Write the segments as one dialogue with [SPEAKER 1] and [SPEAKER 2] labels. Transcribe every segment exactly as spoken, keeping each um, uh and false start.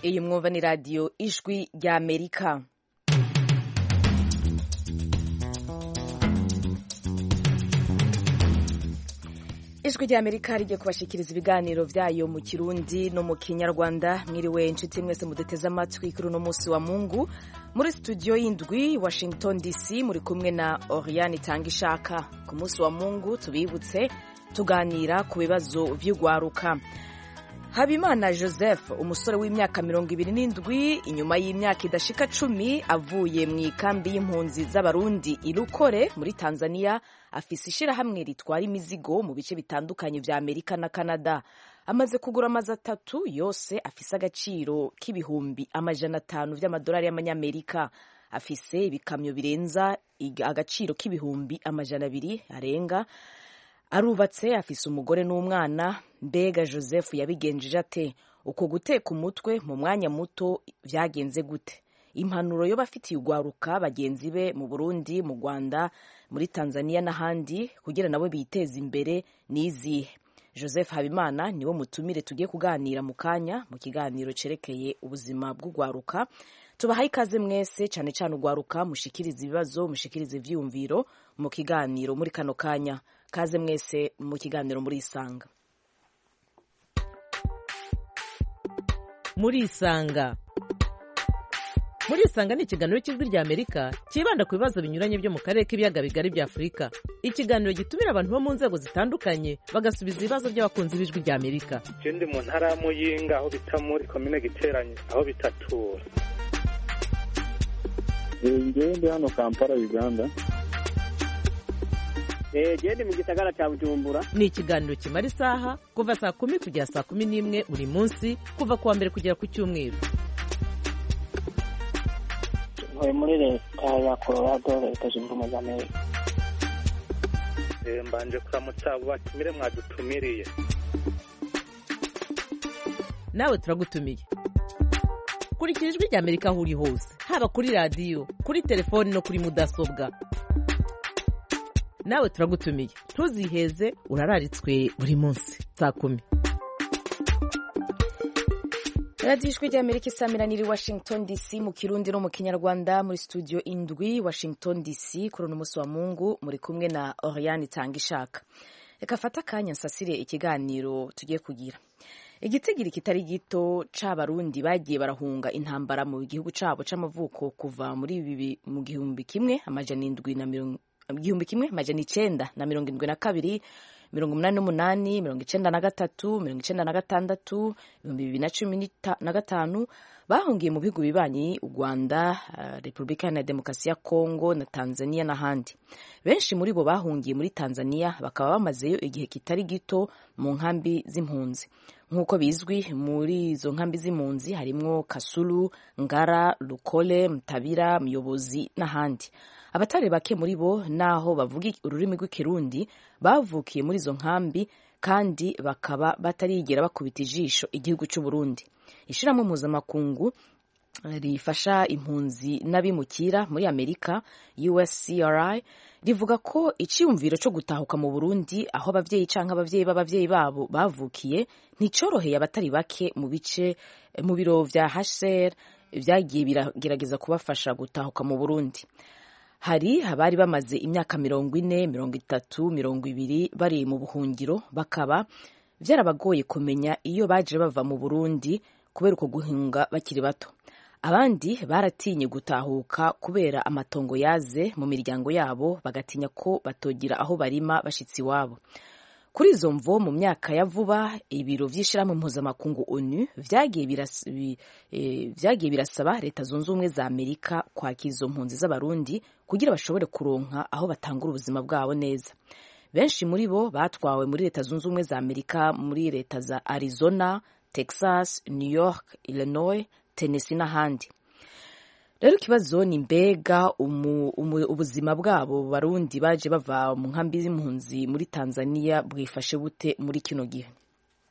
[SPEAKER 1] iyi mwumva ni radiyo ijwi rya Amerika. Ijwi rya Amerika rigiye kubashikiriza ibiganiro vyayo mu Kirundi no mu Kinyarwanda. Mwiriwe inshuti mwese muduteze amatwi kuri uno musi wa Mungu. Muri studio y'indwi Washington D C muri kumwe na Oriane Tangishaka. Ku musi wa Mungu tubibutse tuganira ku bibazo vy'ugwaruka. Habimana Joseph, umusore w'imyaka mirongo ibiri n'indwi, inyuma y'imyaka idashika cumi avuye mu ikambi y'impunzi z'abarundi Ilukore muri Tanzania, afise ishirahamwe ritwara imizigo mu bice bitandukanye vya Amerika na Canada. Amaze kugura amazi atatu yose afise agaciro k'ibihumbi amajana atanu vy'amadolari y'amanyamerika. Afise ibikamyo birenza agaciro k'ibihumbi amajana abiri arenga. Arubatse, afise umugore n'umwana. Mbega Joseph yabigenjeje ate? Uko guteka umutwe mu mwanya muto vyagenze gute? Impanuro yo bafitiye ugwaruka bagenzi be mu Burundi, mu Rwanda, muri Tanzania n'ahandi kugira nabo biteze imbere nizihe? Joseph Habimana niwo mutumire tugiye kuganira mu kanya mu kiganiro cerekeye ubuzima bw'ugwaruka. Tubahaye ikaze mwese, cane cane ugwaruka, mushikirize ibibazo, mushikirize ivyumviro mu kiganiro muri kano kanya. Kaze mwese mu kiganiro muri Isanga.
[SPEAKER 2] Muri Isanga. Muri Isanga ni ikiganiro cy'ijwi rya Amerika kibanda ku bibazo binyuranye byo mu karere k'ibiyaga bigari bya Afurika. Ikiganiro gitumira abantu bo mu nzego zitandukanye bagasubiza ibibazo by'abakunzi b'ijwi rya Amerika.
[SPEAKER 3] Je ndi mu ntara ya Muyinga aho bita muri commune Giteranye aho bitatura.
[SPEAKER 4] Ngewe ndi hano Kampala, Uganda.
[SPEAKER 5] Eh, gende mu gisagara cya Bujumbura.
[SPEAKER 2] Ni ikiganiro kimara isaha kuva saa kumi kugera saa kumi n'imwe buri munsi kuva kuwa mbere kugera ku cyumweru.
[SPEAKER 5] Ntuye muri leta ya Colorado, leta zunze ubumwe za Amerika.
[SPEAKER 3] Eh, mbanje kuramutsa abo batumire mwadutumiriye.
[SPEAKER 2] Nawe turagutumiye. Kurikira ijwi rya Amerika aho uri hose, haba kuri radio, kuri telefoni no kuri mudasobwa. Nawe turagutumiye. Ntuziheze, urararitswe buri munsi saa kumi.
[SPEAKER 1] Radio Ijwi rya Amerika isamira niri Washington D C mu Kirundi no mu Kinyarwanda. Muri studio indwi Washington D C kuri uno musi wa Mungu muri kumwe na Oriane Tangishaka. Reka fata kanya nsasire ikiganiro tugiye kugira. Igitigiri kitari gito c'abarundi bagiye barahunga intambara mu gihugu cabo c'amavuko kuva muri bibi mu gihumbi kimwe amajana indwi na mirongo igihumbi kimwe amajana icenda na mirongo indwi na kabiri, mirongo umunani n'umunani, mirongo icenda na gatatu, mirongo icenda na gatandatu, ibihumbi bibiri na cumi na gatanu bahungiye mu bihugu bibanyi u Rwanda, uh, Republika ya Demokarasi ya Kongo na Tanzania n'ahandi. Benshi muri bo bahungiye muri Tanzania bakaba bamazeyo igihe kitari gito mu nkambi z'impunzi. Nk'uko bizwi muri izo nkambi z'impunzi harimwo Kasulu, Ngara, Lukole, Mtabira, Muyobozi n'ahandi. Abatari bake muri bo naho bavuga ururimi rw'ikirundi bavukiye muri izo nkambi kandi bakaba batarigera bakubita ijisho igihugu cy'u Burundi. Ishiramwe mpuzamakungu rifasha impunzi n'abimukira muri Amerika U S C R I rivuga ko iciyumviro cyo gutahuka mu Burundi aho abavyeyi canke abavyeyi b'abavyeyi babo bavukiye nticoroheye abatari bake mu bice mu biro vya H C R vyagiye biragerageza kubafasha gutahuka mu Burundi. Hari abari bamaze imyaka mirongo ine, mirongo itatu, mirongo ibiri bari mu buhungiro, bakaba vyarabagoye kumenya iyo baje bava mu Burundi kubera uko guhunga bakiri bato. Abandi baratinye gutahuka kubera amatongo yaze mu miryango yabo, bagatinya ko batogira aho barima bashitsi wabo. Kuri izo mvo mu myaka ya vuba ibiro vy'ishirahamwe mpuzamakungu O N U vyagiye birasaba e, vyagiye birasaba leta zunze ubumwe za Amerika kwakira izo mpunzi z'abarundi kugira bashobore kuronka aho batangura ubuzima bwabo neza. Benshi muri bo batwawe muri leta zunze ubumwe za Amerika, muri leta za Arizona, Texas, New York, Illinois, Tennessee n'ahandi. Rero kibazo ni mbega umu, umu, ubuzima bwabo barundi baje bava mu nkambi z'impunzi muri Tanzania bwifashe bute muri kino gihe?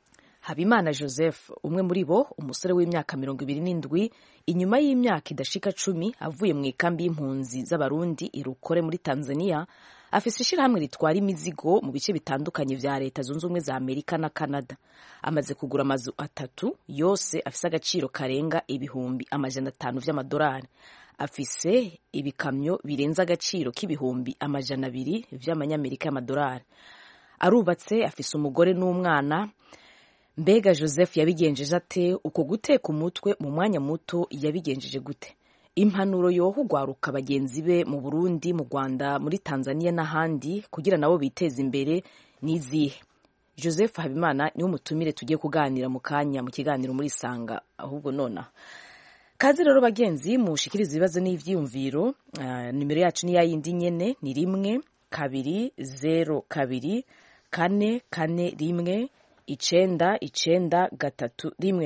[SPEAKER 1] Habimana Joseph umwe muri bo umusore w'imyaka mirongo ibiri n'indwi inyuma y'imyaka idashika cumi avuye mu ikambi y'impunzi z'abarundi irukore muri Tanzania afise ishirahamwe ritwara imizigo mu bice bitandukanye vya leta zunze ubumwe za Amerika na Canada. Amaze kugura amazu atatu yose afise agaciro karenga ibihumbi amajana atanu vy'amadolari. Afise ibikamyo birenze agaciro k'ibihumbi amajana abiri vy'amanyamerika y'amadolari. Arubatse, afise umugore n'umwana. Mbega Joseph yabigenjeje ate? Uko guteka umutwe mu mwanya muto yabigenjeje gute? Impanuro yoha ugwaruka bagenzi be mu Burundi, mu Rwanda, muri Tanzania n'ahandi kugira nabo biteze imbere nizihe? Joseph Habimana niwe mutumire tugiye kuganira mu kanya mu kiganiro muri Sanga ahubwo nona. Kazi rero bagenzi mushikiriza ibibazo n'ivyiyumviro. Uh, nimero yacu ni yayindi nyene ni rimwe kabiri zero kabiri kane kane rimwe icenda icenda gatatu rimwe.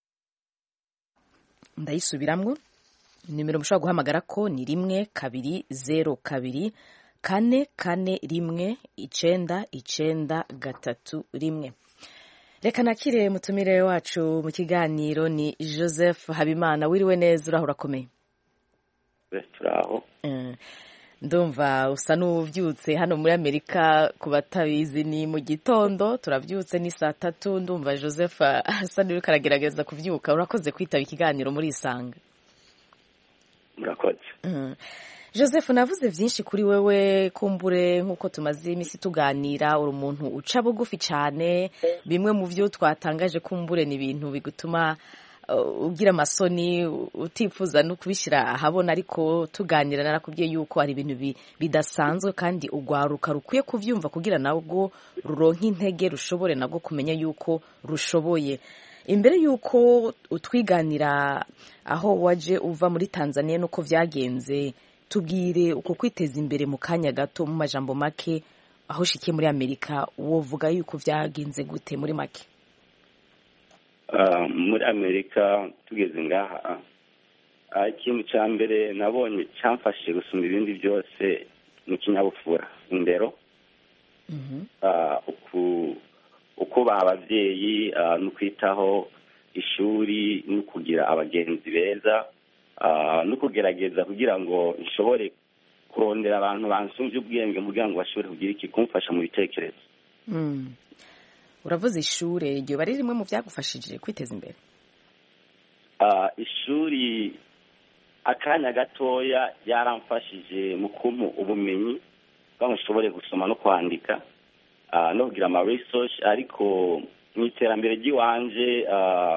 [SPEAKER 1] Ndayisubiramwo. Nimero mushobora guhamagara ko ni rimwe kabiri zero kabiri kane kane rimwe icenda icenda gatatu rimwe. Reka nakire mutumire wacu mu kiganiro ni Joseph Habimana. Wiriwe neza, uraho urakomeye?
[SPEAKER 6] Turaho.
[SPEAKER 1] Mm. Ndumva usa n'uvyutse hano muri Amerika, ku batabizi ni mu gitondo, turavyutse ni saa tatu. Ndumva Joseph asa n'uriko aragerageza kuvyuka. Urakoze kwitaba ikiganiro muri Isanga.
[SPEAKER 6] Murakoze.
[SPEAKER 1] Mm. Joseph, navuze vyinshi kuri wewe, kumbure nkuko tumaze imisi tuganira, uri umuntu uca bugufi cyane. Bimwe mu vyo twatangaje kumbure ni ibintu bigutuma uh, ugira amasoni, utifuza no kubishira ahabona, ariko tuganira narakubwiye yuko ari ibintu bi, bidasanzwe kandi ugwaruka rukwiye kuvyumva kugira nabwo ruronka intege, rushobore nabwo kumenya yuko rushoboye. Imbere yuko utwiganira aho waje uva muri Tanzania nuko vyagenze, tubwire uko kwiteza imbere mu kanya gato mu majambo make, aho shikiye muri Amerika wovuga yuko vyagenze gute muri make?
[SPEAKER 6] Uh, muri Amerika tugeze ngaha, uh, ikintu ca mbere nabonye camfashije gusumba ibindi byose ni kinyabupfura, indero.
[SPEAKER 1] Mhm.
[SPEAKER 6] uh, uku uko babavyeyi uh, no kwitaho ishuri no kugira abagenzi beza, uh, no kugerageza kugira ngo nshobore kurondera abantu bansumvye ubwenge kugira ngo bashobore kugira iki kumfasha mu bitekerezo.
[SPEAKER 1] Mm. Uravuze ishure, iryo bari rimwe mu vyagufashije kwiteza imbere?
[SPEAKER 6] Uh, ishuri akanya gatoya yaramfashije mu kumpa ubumenyi bwo nshobore gusoma no kwandika, uh, no kugira ama research, ariko mu iterambere ry'iwanje uh,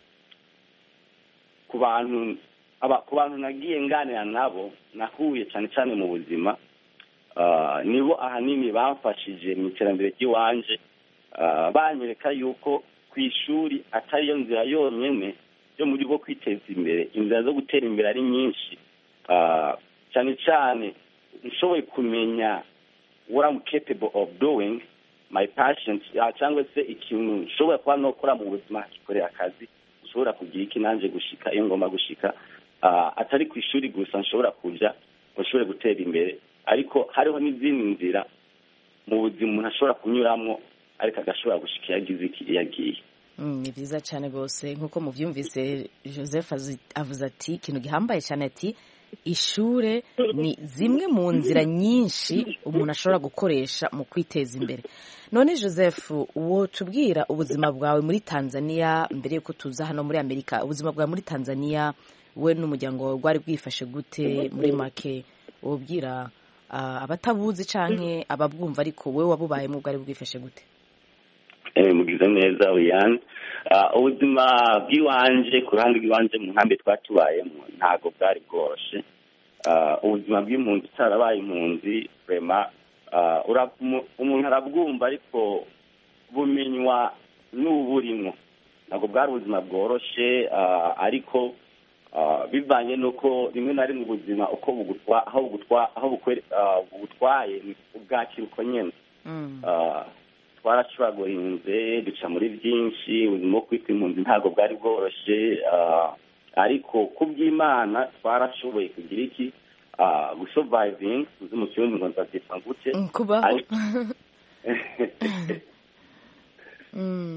[SPEAKER 6] ku bantu aba ku bantu nagiye nganira nabo nahuye cyane cyane mu buzima, uh, nibo ahanini bamfashije mu iterambere ry'iwanje, uh, banyereka yuko ku ishuri atari yo nzira yonyene yo muri bwo kwiteza imbere. Inzira zo gutera imbere ari nyinshi, uh, cyane cyane nshoboye kumenya what I'm capable of doing, my passion, uh, cyangwa se ikintu nshobora kuba nokora mu buzima kikorera akazi, nshobora kugira iki nanje gushika iyo ngomba gushika, uh, atari ku ishuri gusa nshobora kuja nshobore gutera imbere, ariko hariho n'izindi nzira mu buzima umuntu ashobora kunyuramwo ariko agashobora gushika yagize iki yagiye.
[SPEAKER 1] Ni byiza cyane rwose nk'uko muvyumvise. Joseph avuze ati ikintu gihambaye cyane, ati ishure ni zimwe mu nzira nyinshi umuntu ashobora gukoresha mu kwiteza imbere. None Joseph, uwo tubwira ubuzima bwawe muri Tanzania mbere yuko tuza hano muri Amerika, ubuzima bwawe muri Tanzania we n'umuryango wawe bwari bwifashe gute muri make? Wobwira uh, abatabuzi canke ababwumva ariko we wabubayemo bwari bwifashe gute?
[SPEAKER 6] Eh, mugize neza Uyane. Uh, ubuzima bw'iwanje ku ruhande rw'iwanje mu nkambi twatubayemo ntago bwari bworoshe. Uh, ubuzima bw'impunzi cyarabaye impunzi vraiment, uh, umuntu arabwumva ariko bumenywa n'uburimo. Ntago bwari ubuzima bworoshe, uh, ariko uh, bivanye nuko rimwe na rimwe ubuzima uko bugutwa aho bugutwa aho bugutwaye ubwakira uko nyene.
[SPEAKER 1] Mm.
[SPEAKER 6] Uh, twarashwagorinze duca muri byinshi, ubuzima bwo kwitwa impunzi ntabwo bwari bworoshe, uh, ariko kubw'Imana twarashoboye kugira iki, uh, gusurviving, uzi mu kirundi ngo nzavyitwa gute,
[SPEAKER 1] kubaho. Mm.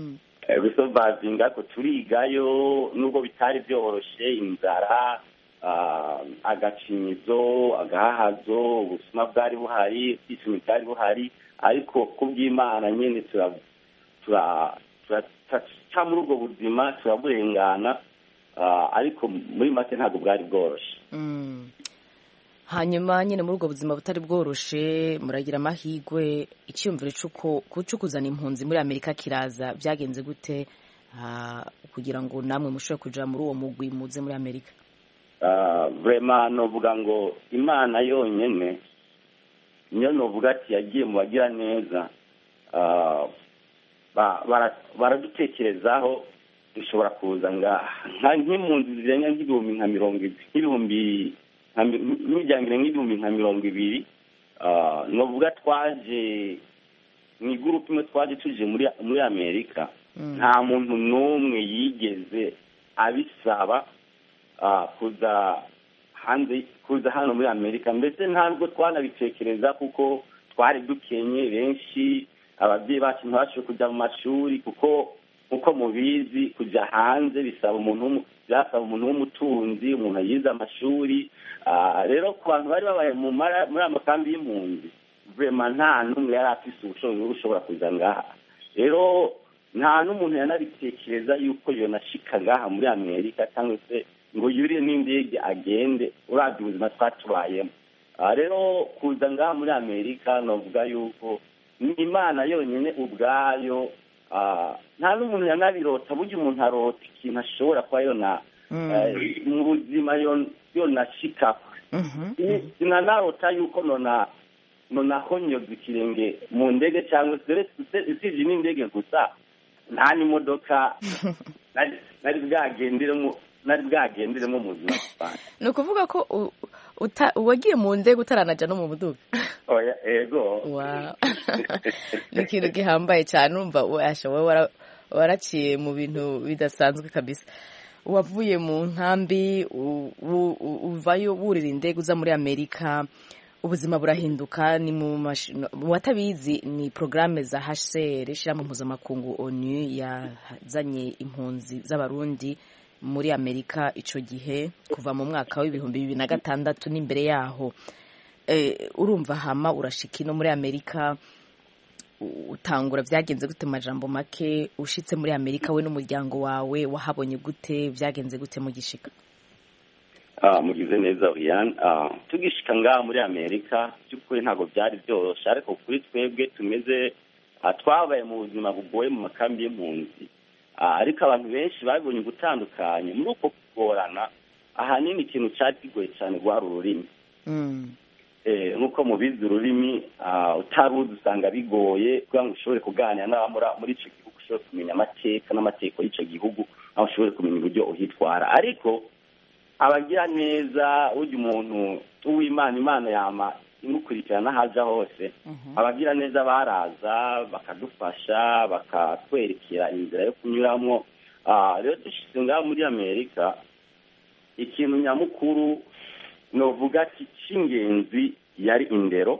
[SPEAKER 6] gusobavinga ko turigayo nubwo bitari byoroshe, inzara, agacinyizo, agahahazo, ubusuma bwari buhari, ubwisumi bwari buhari, ariko kubw'Imana nyine turaca muri ubwo buzima turaburengana, ariko muri make ntabwo bwari bworoshe.
[SPEAKER 1] Hanyuma nyine muri ubwo buzima butari bworoshe muragira amahirwe, icyumviro cyo kuzana impunzi muri Amerika kiraza, byagenze gute kugira ngo namwe mushobore kuja muri uwo mugwi muze muri Amerika?
[SPEAKER 6] Vraiment novuga ngo Imana yonyene niyo novuga ati yagiye mu bagira neza, baradutekerezaho dushobora kuza ngaha nk'impunzi zirenga nk'ibihumbi nka mirongo ibihumbi n'imiryango irenga ibihumbi nka mirongo ibiri. Novuga twaje mu igurupe imwe, twaje tuje muri muri Amerika, nta muntu n'umwe yigeze abisaba kuza hanze, kuza hano muri Amerika, mbese ntabwo twanabitekereza kuko twari dukenye benshi, ababyeyi bacu ntibashoboye kujya mu mashuri kuko uko mubizi kujya hanze bisaba umuntu byasaba umuntu w'umutunzi, umuntu yize amashuri. Rero ku bantu bari babaye muri amakambi y'impunzi, vraiment nta n'umwe yari afise ubushobozi bwo gushobora kuza ngaha. Rero nta n'umuntu yanabitekereza yuko yonashika ngaha muri Amerika cyangwa se ngo yuriye n'indege agende, uravye ubuzima twatubayemo. Rero kuza ngaha muri Amerika novuga yuko ni Imana yonyine ubwayo, nta n'umuntu yanabirota. Burya umuntu arota ikintu ashobora kuba yona mu buzima yonashikako. Sinanarota yuko nona nonahonyoza ikirenge mu ndege cyangwa se isije n'indege gusa, nta n'imodoka nari bwagenderemo nari bwagenderemo mu buzima bwanjye.
[SPEAKER 1] Ni ukuvuga ko wagiye mu ndege utaranaja no mu buduga?
[SPEAKER 6] Oya, ego.
[SPEAKER 1] Wow. Ni ikintu gihambaye cyane, urumva wowe waraciye mu bintu bidasanzwe kabisa. Wavuye mu nkambi uvayo wurira indege uza muri Amerika, ubuzima burahinduka. Ni mu watabizi ni programme za H C R, ishirahamwe mpuzamakungu ONU, yazanye impunzi z'abarundi muri Amerika ico gihe kuva mu mwaka w'ibihumbi bibiri na gatandatu n'imbere yaho. Urumva hama urashika ino muri Amerika, utangura byagenze gute majambo make? Ushitse muri Amerika we n'umuryango wawe wahabonye gute? Byagenze gute mu gishika?
[SPEAKER 6] Ah, mugize neza Oriane. Ah, tugishika ngaha muri Amerika cyukuri ntago byari byoroshe, ariko kuri twebwe tumeze twabaye mu buzima bugoye mu makambi y'impunzi. Ariko abantu benshi babonye gutandukanye muri uko kugorana. Ahanini ikintu cyari kigoye cyane rwari ururimi. Nkuko mubizi ururimi utaruzi usanga bigoye kugira ngo ushobore kuganira n'abamura muri icyo gihugu, ushobore kumenya amateka n'amateko y'icyo gihugu, aho ushobore kumenya uburyo uhitwara. Ariko abagira neza, ujya umuntu uw'Imana, Imana yama imukurikirana haja hose. Abagira neza baraza bakadufasha, bakatwerekera inzira yo kunyuramo. Rero dushitse ngaha muri Amerika, ikintu nyamukuru novuga ati cy'ingenzi yari indero.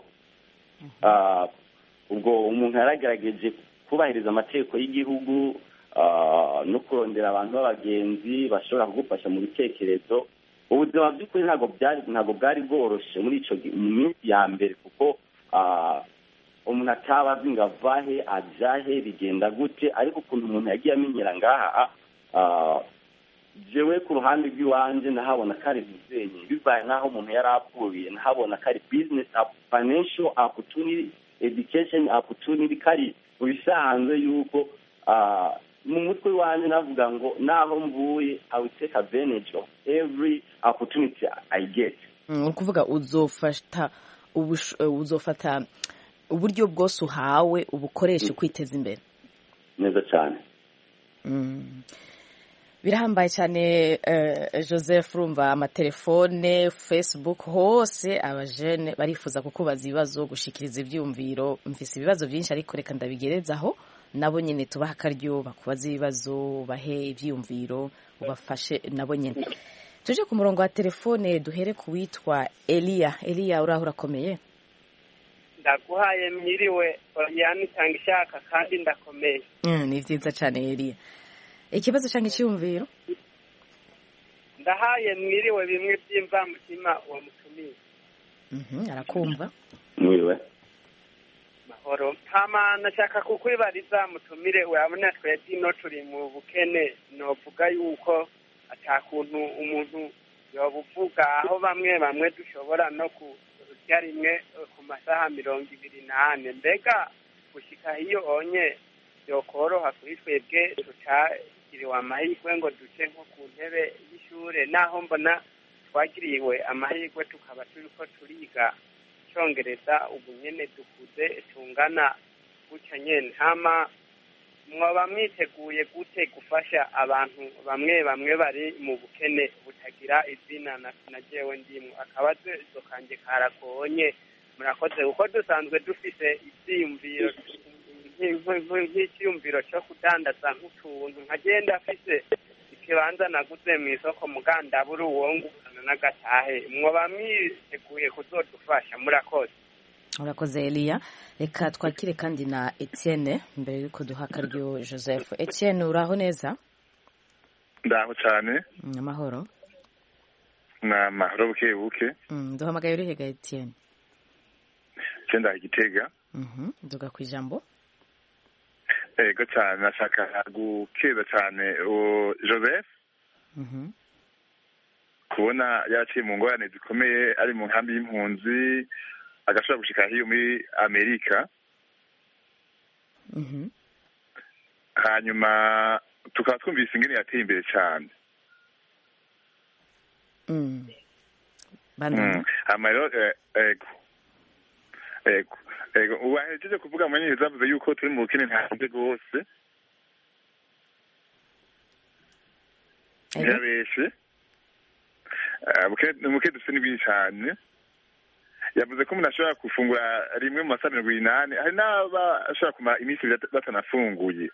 [SPEAKER 6] Ubwo umuntu yaragerageje kubahiriza amategeko y'igihugu no kurondera abantu b'abagenzi bashobora kugufasha mu bitekerezo. Ubuzima by'ukuri ntabwo byari ntabwo bwari bworoshe muri ico mu minsi ya mbere, kuko umuntu atabazi ngo avahe ajahe bigenda gute. Ariko ukuntu umuntu yagiye amenyera ngaha, jewe ku ruhande rw'iwanje nahabona kari muzenye, bibaye naho umuntu yari apfuye nahabona kari business, financial opportunity, education opportunity, kari ubisanzwe yuko mu mutwe wanje navuga ngo naho mvuye I will take advantage of every opportunity I get.
[SPEAKER 1] Ukuvuga uzofata uzofata uburyo bwose uhawe ubukoresha kwiteza imbere.
[SPEAKER 6] Neza cyane.
[SPEAKER 1] Birahambaye cyane. Joseph, urumva amatelefone, Facebook, hose abajene barifuza kukubaza ibibazo, gushikiriza ibyumviro. Mfise ibibazo byinshi ariko reka ndabigerezaho nabo nyine tubaha akaryo bakubaza ibibazo, bahe ibyumviro, ubafashe nabo nyine. Tuje ku murongo wa telefone, duhere ku witwa Elia. Elia, uraho urakomeye?
[SPEAKER 7] ndaguhaye mwiriwe Oriane cyangwa ishaka kandi ndakomeye.
[SPEAKER 1] Ni byiza cyane Eliya. Ikibazo cyangwa icyumviro?
[SPEAKER 7] Ndahaye mwiriwe bimwe byimva mutima uwo mutumiye.
[SPEAKER 1] Mhm, arakumva.
[SPEAKER 6] Mwiriwe.
[SPEAKER 7] Mahoro. Hama nashaka kukwibariza mutumire urabona twebwe ino turi mu bukene novuga yuko atakuntu umuntu yobuvuga aho bamwe bamwe dushobora no kurya rimwe ku masaha mirongo ibiri n'ane mbega gushika hiyo onye yokoroha kuri twebwe tutagiriwe amahirwe ngo duce nko ku ntebe y'ishure naho mbona twagiriwe amahirwe tukaba turiko turiga icongereza ubu nyene dukuze tungana gutya nyene hama mwoba mwiteguye gute gufasha abantu bamwe bamwe bari mu bukene butagira izina na jewe ndimwe akabazo kanje karagonye murakoze uko dusanzwe dufise ivyiyumviro nk'icyiyumviro cyo kudandaza nk'utuntu nkagenda afise ikibanza naguze mu isoko mugandabura uwongurana n'agatahe mwoba mwiteguye kuzodufasha murakoze.
[SPEAKER 1] Urakoze Eliya. Reka twakire kandi na Etienne mbere yuko duha akaryo Joseph. Etienne uraho neza?
[SPEAKER 8] Ndaho cyane.
[SPEAKER 1] Amahoro.
[SPEAKER 8] Na mahoro buke buke.
[SPEAKER 1] Mm, duhamagaye uri hega Etienne.
[SPEAKER 8] Cyenda igitega.
[SPEAKER 1] Mhm, duga kwijambo.
[SPEAKER 8] Ego cyane nashaka gukeza cyane o Joseph.
[SPEAKER 1] Mhm.
[SPEAKER 8] Kubona yaciye mu ngorane zikomeye ari mu nkambi y'impunzi agashobora gushika hiyo muri Amerika.
[SPEAKER 1] Mhm.
[SPEAKER 8] Hanyuma tukaba twumvise ingene yateye imbere cyane.
[SPEAKER 1] Mm. Bana.
[SPEAKER 8] Amaro ego. Ego. Ego uwahejeje kuvuga mwenye zavuze yuko turi mu bukene ntanze gose. Yabeshe. Bukene mu kede dufite n'ibindi cyane. Yavuze ko umuntu ashobora gufungura rimwe mu masaha mirongo inani hari n'aba ashobora kumara iminsi batanafunguye.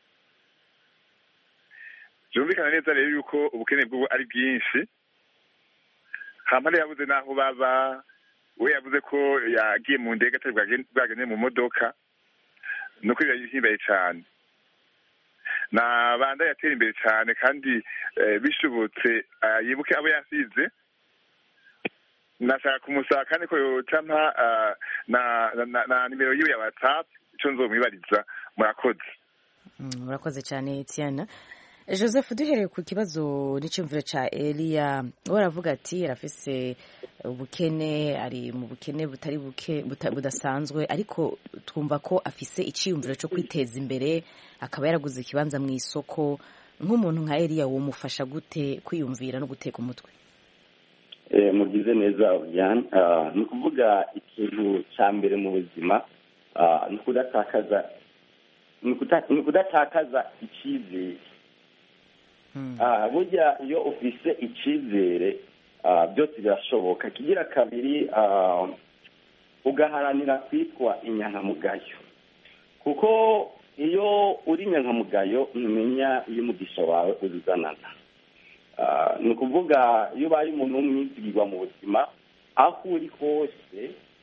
[SPEAKER 8] Byumvikana neza rero yuko ubukene bw'ubu ari bwinshi. Hamare yavuze naho baba we yavuze ko yagiye mu ndege atari bwagende mu modoka no kwira yihimbaye cyane. Na banda yatera imbere cyane kandi bishobotse yibuke abo yasize. Nashaka kumusaba kandi ko yotama na na nimero yiwe ya WhatsApp ico nzomwibariza murakoze.
[SPEAKER 1] Murakoze cyane Etienne. Joseph duhereye ku kibazo n'icyumviro ca Eliya waravuga ati yarafise ubukene ari mu bukene butari buke budasanzwe ariko twumva ko afise iciyumviro cyo kwiteza imbere akaba yaraguze ikibanza mu isoko nk'umuntu nka Eliya wo mufasha gute kwiyumvira no guteka umutwe.
[SPEAKER 6] Eh mugize neza Oriane ni ukuvuga ikintu cya mbere mu buzima ni kudatakaza ni kudatakaza icyizere. Ah burya iyo ufise icyizere byose birashoboka. Kigira kabiri ugaharanira kwitwa inyankamugayo kuko iyo uri inyankamugayo ntumenya iyo umugisha wawe uzuzanana. Ni ukuvuga iyo ubaye umuntu w'umwizigirwa mu buzima aho uri hose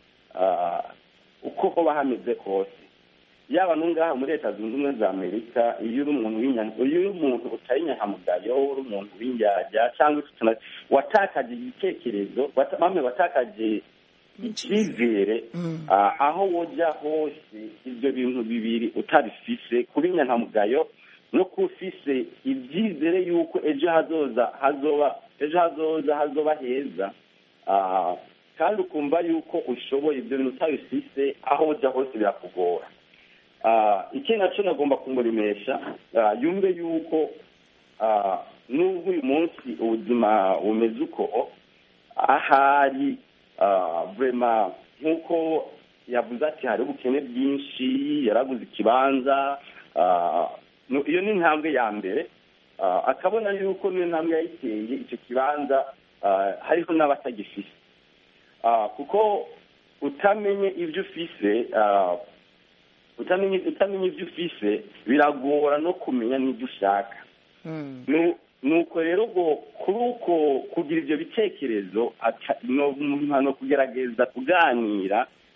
[SPEAKER 6] uko hoba hameze hose yaba nungaha muri Leta Zunze Ubumwe za Amerika iyo uri umuntu w'inyanka iyo uri umuntu utari inyankamugayo uri umuntu w'indyarya cyangwa watakaje igitekerezo bamwe watakaje icyizere aho wojya hose ibyo bintu bibiri utabifise kuba inyankamugayo no kufise ibyizere yuko ejo hazoza hazoba ejo hazoza hazoba heza kandi ukumva yuko ushoboye ibyo bintu utabifise aho ujya hose birakugora. Iki nacyo nagomba kumuremesha yumve yuko n'ubwo uyu munsi ubuzima bumeze uko ahari vrema nk'uko yavuze ati hari ubukene bwinshi yaraguze ikibanza iyo ni intambwe ya mbere akabona yuko niyo ntambwe yayiteye icyo kibanza hariho n'abatagifise kuko utamenye ibyo ufise utamenye utamenye ibyo ufise biragora no kumenya n'ibyo ushaka. Nuko rero ngo kuri uko kugira ibyo bitekerezo no kugerageza kuganira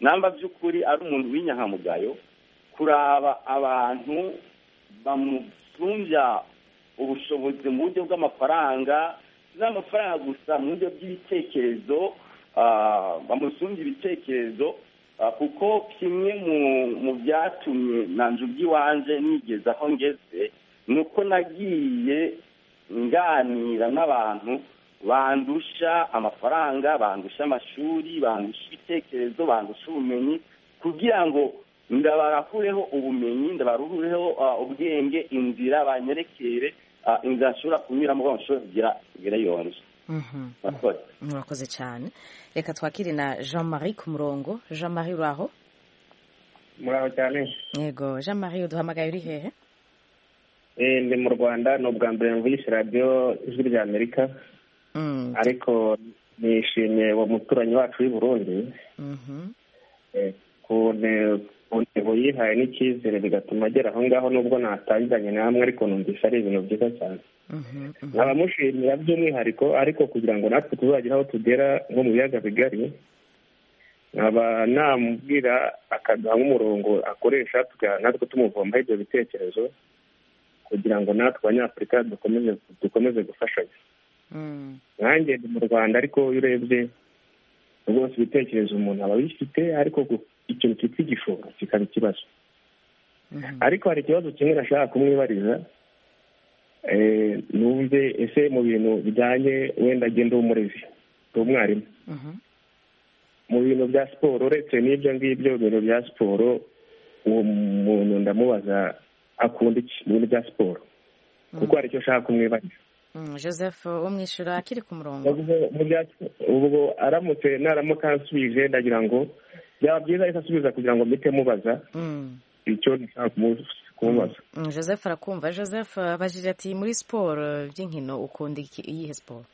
[SPEAKER 6] namba by'ukuri ari umuntu w'inyankamugayo kuraba abantu bamusumbya ubushobozi mu buryo bw'amafaranga n'amafaranga gusa mu buryo bw'ibitekerezo bamusumbya ibitekerezo kuko kimwe mu byatumye nanjye ubw'iwanje nigeze aho ngeze ni uko nagiye nganira n'abantu bandusha amafaranga bandusha amashuri bandusha ibitekerezo bandusha ubumenyi kugira ngo ndabarakureho ubumenyi ndabarureho ubwenge inzira banyerekere inzira nshobora kunyuramo bashobora kugira kugira yonje
[SPEAKER 1] murakoze cyane reka twakire na Jean Marie ku murongo. Jean Marie uraho?
[SPEAKER 9] muraho cyane.
[SPEAKER 1] Yego Jean Marie uduhamagaye uri hehe?
[SPEAKER 9] eh ndi mu Rwanda no bwa mbere mvugisha radio ijwi rya Amerika ariko nishimiye uwo muturanyi wacu w'i Burundi ku ntego yihaye n'icyizere bigatuma agera aho ngaho nubwo natangiranye namwe ariko numvise ari ibintu byiza cyane. Abamushimira by'umwihariko ariko kugira ngo natwe tuzagire aho tugera nko mu biyaga bigari nkaba namubwira akaduha nk'umurongo akoresha natwe tumuvombaho ibyo bitekerezo kugira ngo natwe abanyafurika dukomeze dukomeze gufashanya. nanjye ndi mu Rwanda ariko iyo urebye rwose ibitekerezo umuntu aba bifite ariko ikintu cyitwa igishoro kikaba ikibazo. ariko hari ikibazo kimwe nashaka kumwibariza numve ese mu bintu bijyanye wenda agenda w'umurezi ndi umwarimu mu bintu bya siporo uretse n'ibyo ngibyo bintu bya siporo uwo muntu ndamubaza akunda iki mu bintu bya siporo kuko hari icyo ashaka kumwibariza.
[SPEAKER 1] Joseph wo mwishura akiri ku murongo
[SPEAKER 9] ubwo aramutse naramuka ansubije ndagira ngo byaba byiza ariko asubiza kugira ngo mpite mubaza icyo nshaka kumubaza.
[SPEAKER 1] Joseph arakumva. Joseph abajije ati muri siporo by'inkino ukunda iyihe siporo?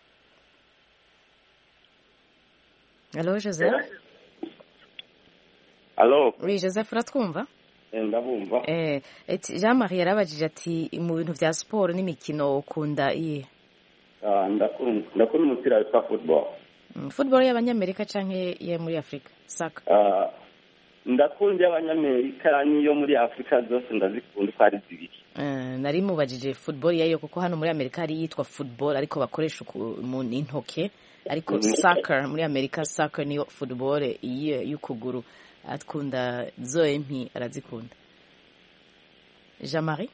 [SPEAKER 1] Allo Joseph?
[SPEAKER 6] Allo?
[SPEAKER 1] Oui Joseph uratwumva?
[SPEAKER 6] ndabumva.
[SPEAKER 1] Eh Jean Marie yarabajije ati mu bintu bya siporo n'imikino ukunda iyihe?
[SPEAKER 6] Ah ndakunda ndakunda umupira wa football.
[SPEAKER 1] Football y'abanyamerika canke ye muri Afrika? Saka.
[SPEAKER 6] Ah ndakunda y'abanyamerika niyo muri Afrika zose ndazikunda ko ari zibiri.
[SPEAKER 1] Eh nari mubajije football yayo kuko hano muri Amerika hari yitwa football ariko bakoresha mu intoke ariko soccer muri Amerika soccer niyo football iye y'ukuguru atkunda zoe mpi arazikunda. Jean Marie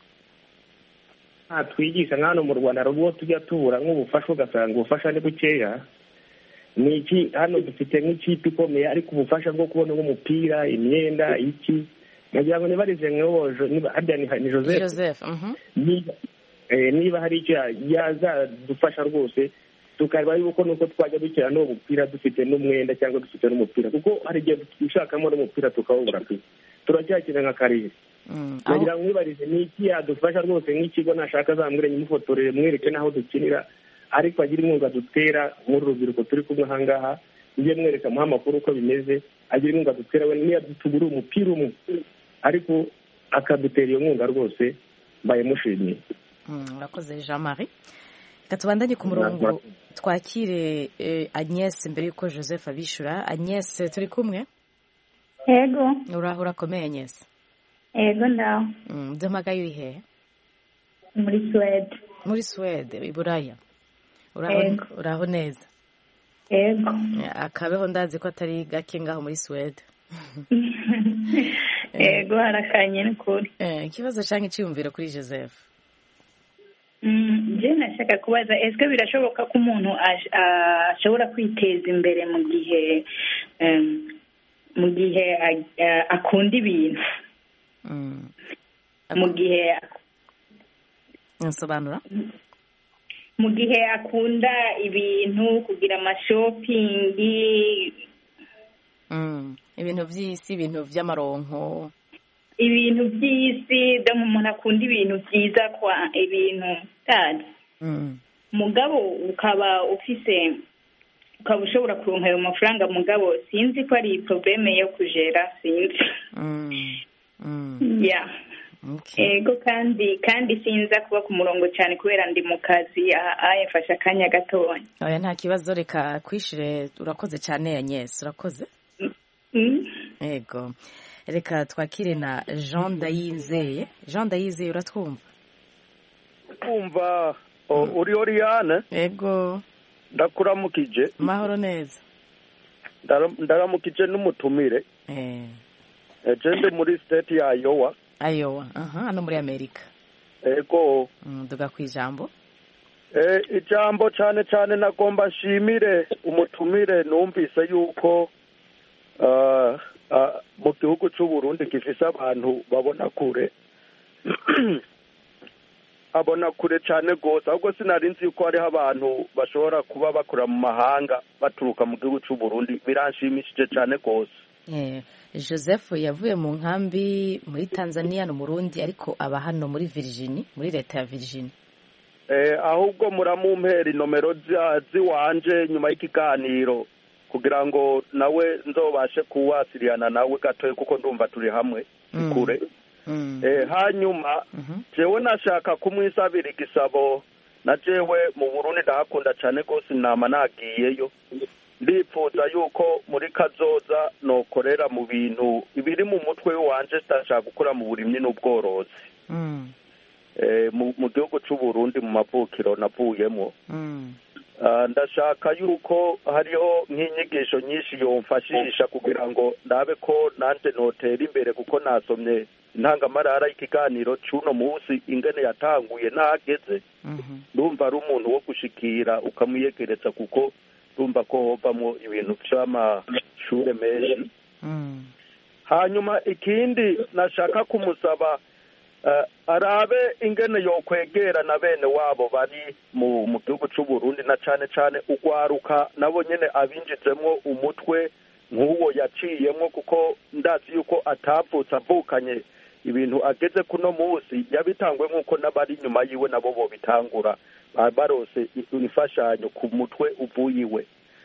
[SPEAKER 9] twigisha nk'hano mu Rwanda rwo tujya tubura nk'ubufasha ugasanga ubufasha ni bukeya ni iki hano dufite nk'ikipe ikomeye ariko ubufasha bwo kubona nk'umupira imyenda iki nagira ngo nibarize nk'ojo niba harya ni Joseph
[SPEAKER 1] Joseph
[SPEAKER 9] niba niba hari icyo yazadufasha rwose tukareba yuko nuko twajya dukira no umupira dufite n'umwenda cyangwa dufite n'umupira kuko hari igihe dushakamo n'umupira tukawubura turacyakira nka karere. nagira ngo mwibarize ni iki yadufasha rwose nk'ikigo nashaka azambwire nyimufotorere mwereke n'aho dukinira ariko agira inkunga dutera muri rubyiruko turi kumwe aha ngaha njye mwereka muha amakuru uko bimeze agira inkunga dutera we niyo tugura umupira umwe ariko akadutera iyo nkunga rwose mbaye mushimiye.
[SPEAKER 1] Murakoze Jean Marie. Katubandanye ku murongo twakire Agnes mbere yuko Joseph abishura. Agnes turi kumwe?
[SPEAKER 10] Yego.
[SPEAKER 1] Uraho urakomeye Agnes?
[SPEAKER 10] Yego ndaho.
[SPEAKER 1] Mm, ndamagaye uri he?
[SPEAKER 10] Muri Sweden.
[SPEAKER 1] Muri Sweden, i Buraya. Uraho uraho neza?
[SPEAKER 10] Yego.
[SPEAKER 1] Akabeho ndazi ko atari gake ngaho muri Sweden.
[SPEAKER 10] Yego harakanye n'ukuri.
[SPEAKER 1] Eh, ikibazo canke cyumvira kuri Joseph?
[SPEAKER 10] Mm, je nashaka kubaza eske birashoboka ko umuntu ashobora kwiteza imbere mu gihe mu gihe akunda ibintu?
[SPEAKER 1] Mm.
[SPEAKER 10] Mu gihe
[SPEAKER 1] nsobanura?
[SPEAKER 10] Mu gihe akunda ibintu kugira amashopping
[SPEAKER 1] mm ibintu by'isi ibintu by'amaronko
[SPEAKER 10] ibintu by'isi do umuntu akunda ibintu byiza kwa ibintu kandi
[SPEAKER 1] mm
[SPEAKER 10] mugabo ukaba ufise ukaba ushobora kuronka ayo mafaranga mugabo sinzi ko ari probleme yo kujera sinzi
[SPEAKER 1] mm mm
[SPEAKER 10] yeah okay. Ego kandi kandi sinza kuba ku murongo cyane kubera ndi mu kazi ayafasha kanya gatoya.
[SPEAKER 1] Oya nta kibazo reka kwishire urakoze cyane Agnes urakoze. yego reka twakire na Jean Ndayizeye Jean Ndayizeye uratwumva
[SPEAKER 11] kumva uri Oriane
[SPEAKER 1] yego
[SPEAKER 11] ndakuramukije
[SPEAKER 1] mahoro neza
[SPEAKER 11] ndaramukije n'umutumire
[SPEAKER 1] eh
[SPEAKER 11] agende muri state ya Iowa
[SPEAKER 1] Iowa aha hano muri Amerika
[SPEAKER 11] yego
[SPEAKER 1] nduga kwijambo
[SPEAKER 11] eh ijambo cyane cyane nagomba nshimire umutumire numvise yuko uh, uh, mu gihugu cy'u Burundi gifise abantu babona kure abona kure cyane gose ahubwo sinari nzi yuko hariho abantu bashobora kuba bakora mu mahanga baturuka mu gihugu cy'u Burundi biranshimishije cyane gose.
[SPEAKER 1] eh Joseph yavuye mu nkambi muri Tanzania no Burundi ariko aba hano muri Virginia muri leta ya Virginia.
[SPEAKER 11] eh ahubwo muramumpera nomero ziwanje nyuma y'ikiganiro kugira ngo nawe nzobashe kuwasiriyana nawe gatoye kuko ndumva turi hamwe kure.
[SPEAKER 1] Mm.
[SPEAKER 11] eh hanyuma jewe nashaka kumwisabira igisabo na jewe mu Burundi ndahakunda cyane gose nama nagiyeyo ndipfuza yuko muri kazoza nokorera mu bintu ibiri mu mutwe wanje stashaka gukora mu burimyi n'ubworozi.
[SPEAKER 1] Mm.
[SPEAKER 11] eh mu gihugu cy'u Burundi mu mavukiro navuyemo.
[SPEAKER 1] Mm.
[SPEAKER 11] Uh, ndashaka yuko hariho nk'inyigisho nyinshi yomfashisha kugira ngo ndabe ko nanje notera imbere kuko nasomye intangamarara y'ikiganiro cy'uno munsi ingene yatanguye nageze ndumva ari umuntu wo gushikira ukamwiyegereza kuko ndumva ko hovamo ibintu by'amashure menshi. Hanyuma ikindi nashaka kumusaba uh, arabe ingene yokwegera na bene wabo bari mu mu gihugu cy'u Burundi na cane cane ugwaruka nabo nyene abinjizemwo umutwe nk'uwo yaciyemwo kuko ndazi yuko atavutse avukanye ibintu ageze kuno munsi yabitangwe nk'uko n'abari inyuma yiwe nabo bo bitangura barose imfashanyo ku mutwe uvuyiwe.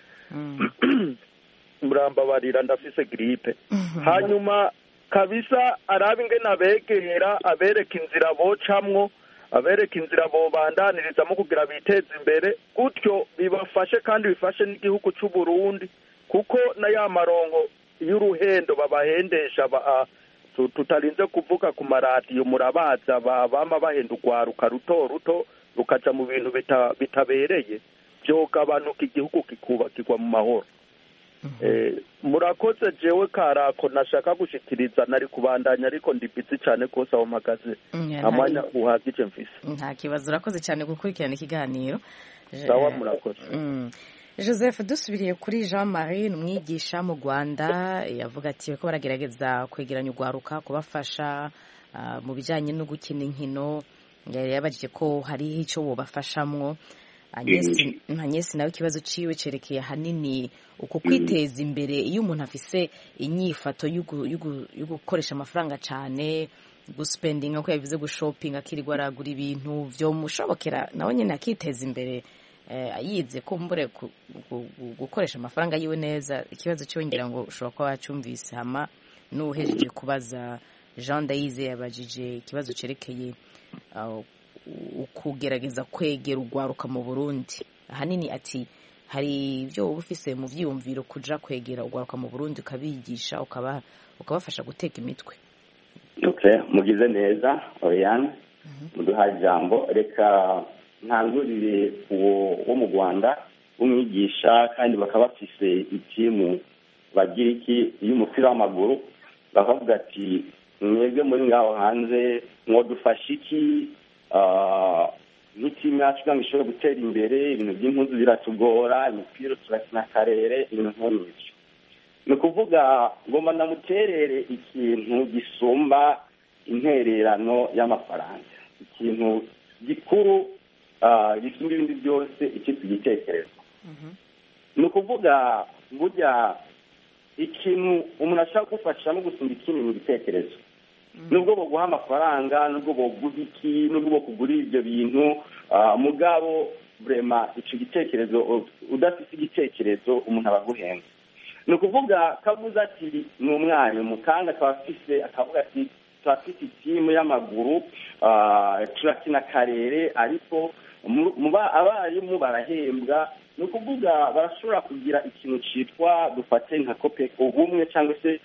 [SPEAKER 11] Murambabarira ndafise gripe. Hanyuma kabisa arabe ingene abegera abereka inzira bocamwo abereka inzira bobandaniriza mu kugira biteze imbere gutyo bibafashe kandi bifashe n'igihugu cy'u Burundi kuko na ya marongo y'uruhendo babahendesha ba tutarinze kuvuga ku maradiyo murabaza bama bahenda ugwaruka ruto ruto rukaja mu bintu bitabereye byogabanuka igihugu kikubakirwa mu mahoro. Eh murakoze jewe karako nashaka gushikiriza nari kubandanya ariko ndibitsi cyane kose aho mpagaze amanya uhagije mfise.
[SPEAKER 1] Nta kibazo urakoze cyane gukurikirana ikiganiro.
[SPEAKER 11] Sawa murakoze.
[SPEAKER 1] Mm. Joseph dusubiriye kuri Jean Marie umwigisha mu Rwanda yavuga ati ko baragerageza kwegeranya ugwaruka kubafasha uh, mu bijanye no gukina inkino yabajije ko hari ico bobafashamwo. Anyesi Anyesi nawe kibazo ciwe cerekeye hanini uko kwiteza imbere iyo umuntu afise inyifato yo gukoresha amafaranga cyane guspendinga ko yavuze gushopinga akirirwa aragura ibintu vyo mushobokera nawe nyene akiteza imbere ayize ko mbure gukoresha amafaranga yiwe neza. Ikibazo cyo ngira ngo ushobora kuba wacumvise hama n'uhejeje kubaza Jean Ndayizeye yabajije ikibazo cerekeye ukugerageza kwegera ugwaruka mu Burundi ahanini ati hari ibyo ubufise mu vyiyumviro kuja kwegera ugwaruka mu Burundi ukabigisha ukaba ukabafasha guteka imitwe.
[SPEAKER 6] Okay, mugize neza Oriane. Muduha ijambo reka ntangurire uwo wo mu Rwanda umwigisha kandi bakaba bafise ikimu bagira iki y'umupira w'amaguru bakavuga ati mwebwe muri ngaho hanze mwodufasha iki n'itimu yacu kugira ngo ishobore gutera imbere ibintu by'impunzi biratugora imipira turakina akarere ibintu nk'ibyo. Ni ukuvuga ngomba ndamuterere ikintu gisumba intererano y'amafaranga ikintu gikuru gisumba ibindi byose icyitwa igitekerezo. Ni ukuvuga burya ikintu umuntu ashaka gufasha no gusumba ikindi mu gitekerezo nubwo boguha amafaranga nubwo boguha iki nubwo bokugura ibyo bintu mugabo vrema ico gitekerezo udafite igitekerezo umuntu abaguhenze. Ni ukuvuga kavuze ati ni umwarimu kandi akaba afise akavuga ati turafite timu y'amaguru turakina karere ariko abarimu barahembwa ni ukuvuga barashobora kugira ikintu cyitwa dufate nka kope ubumwe cyangwa se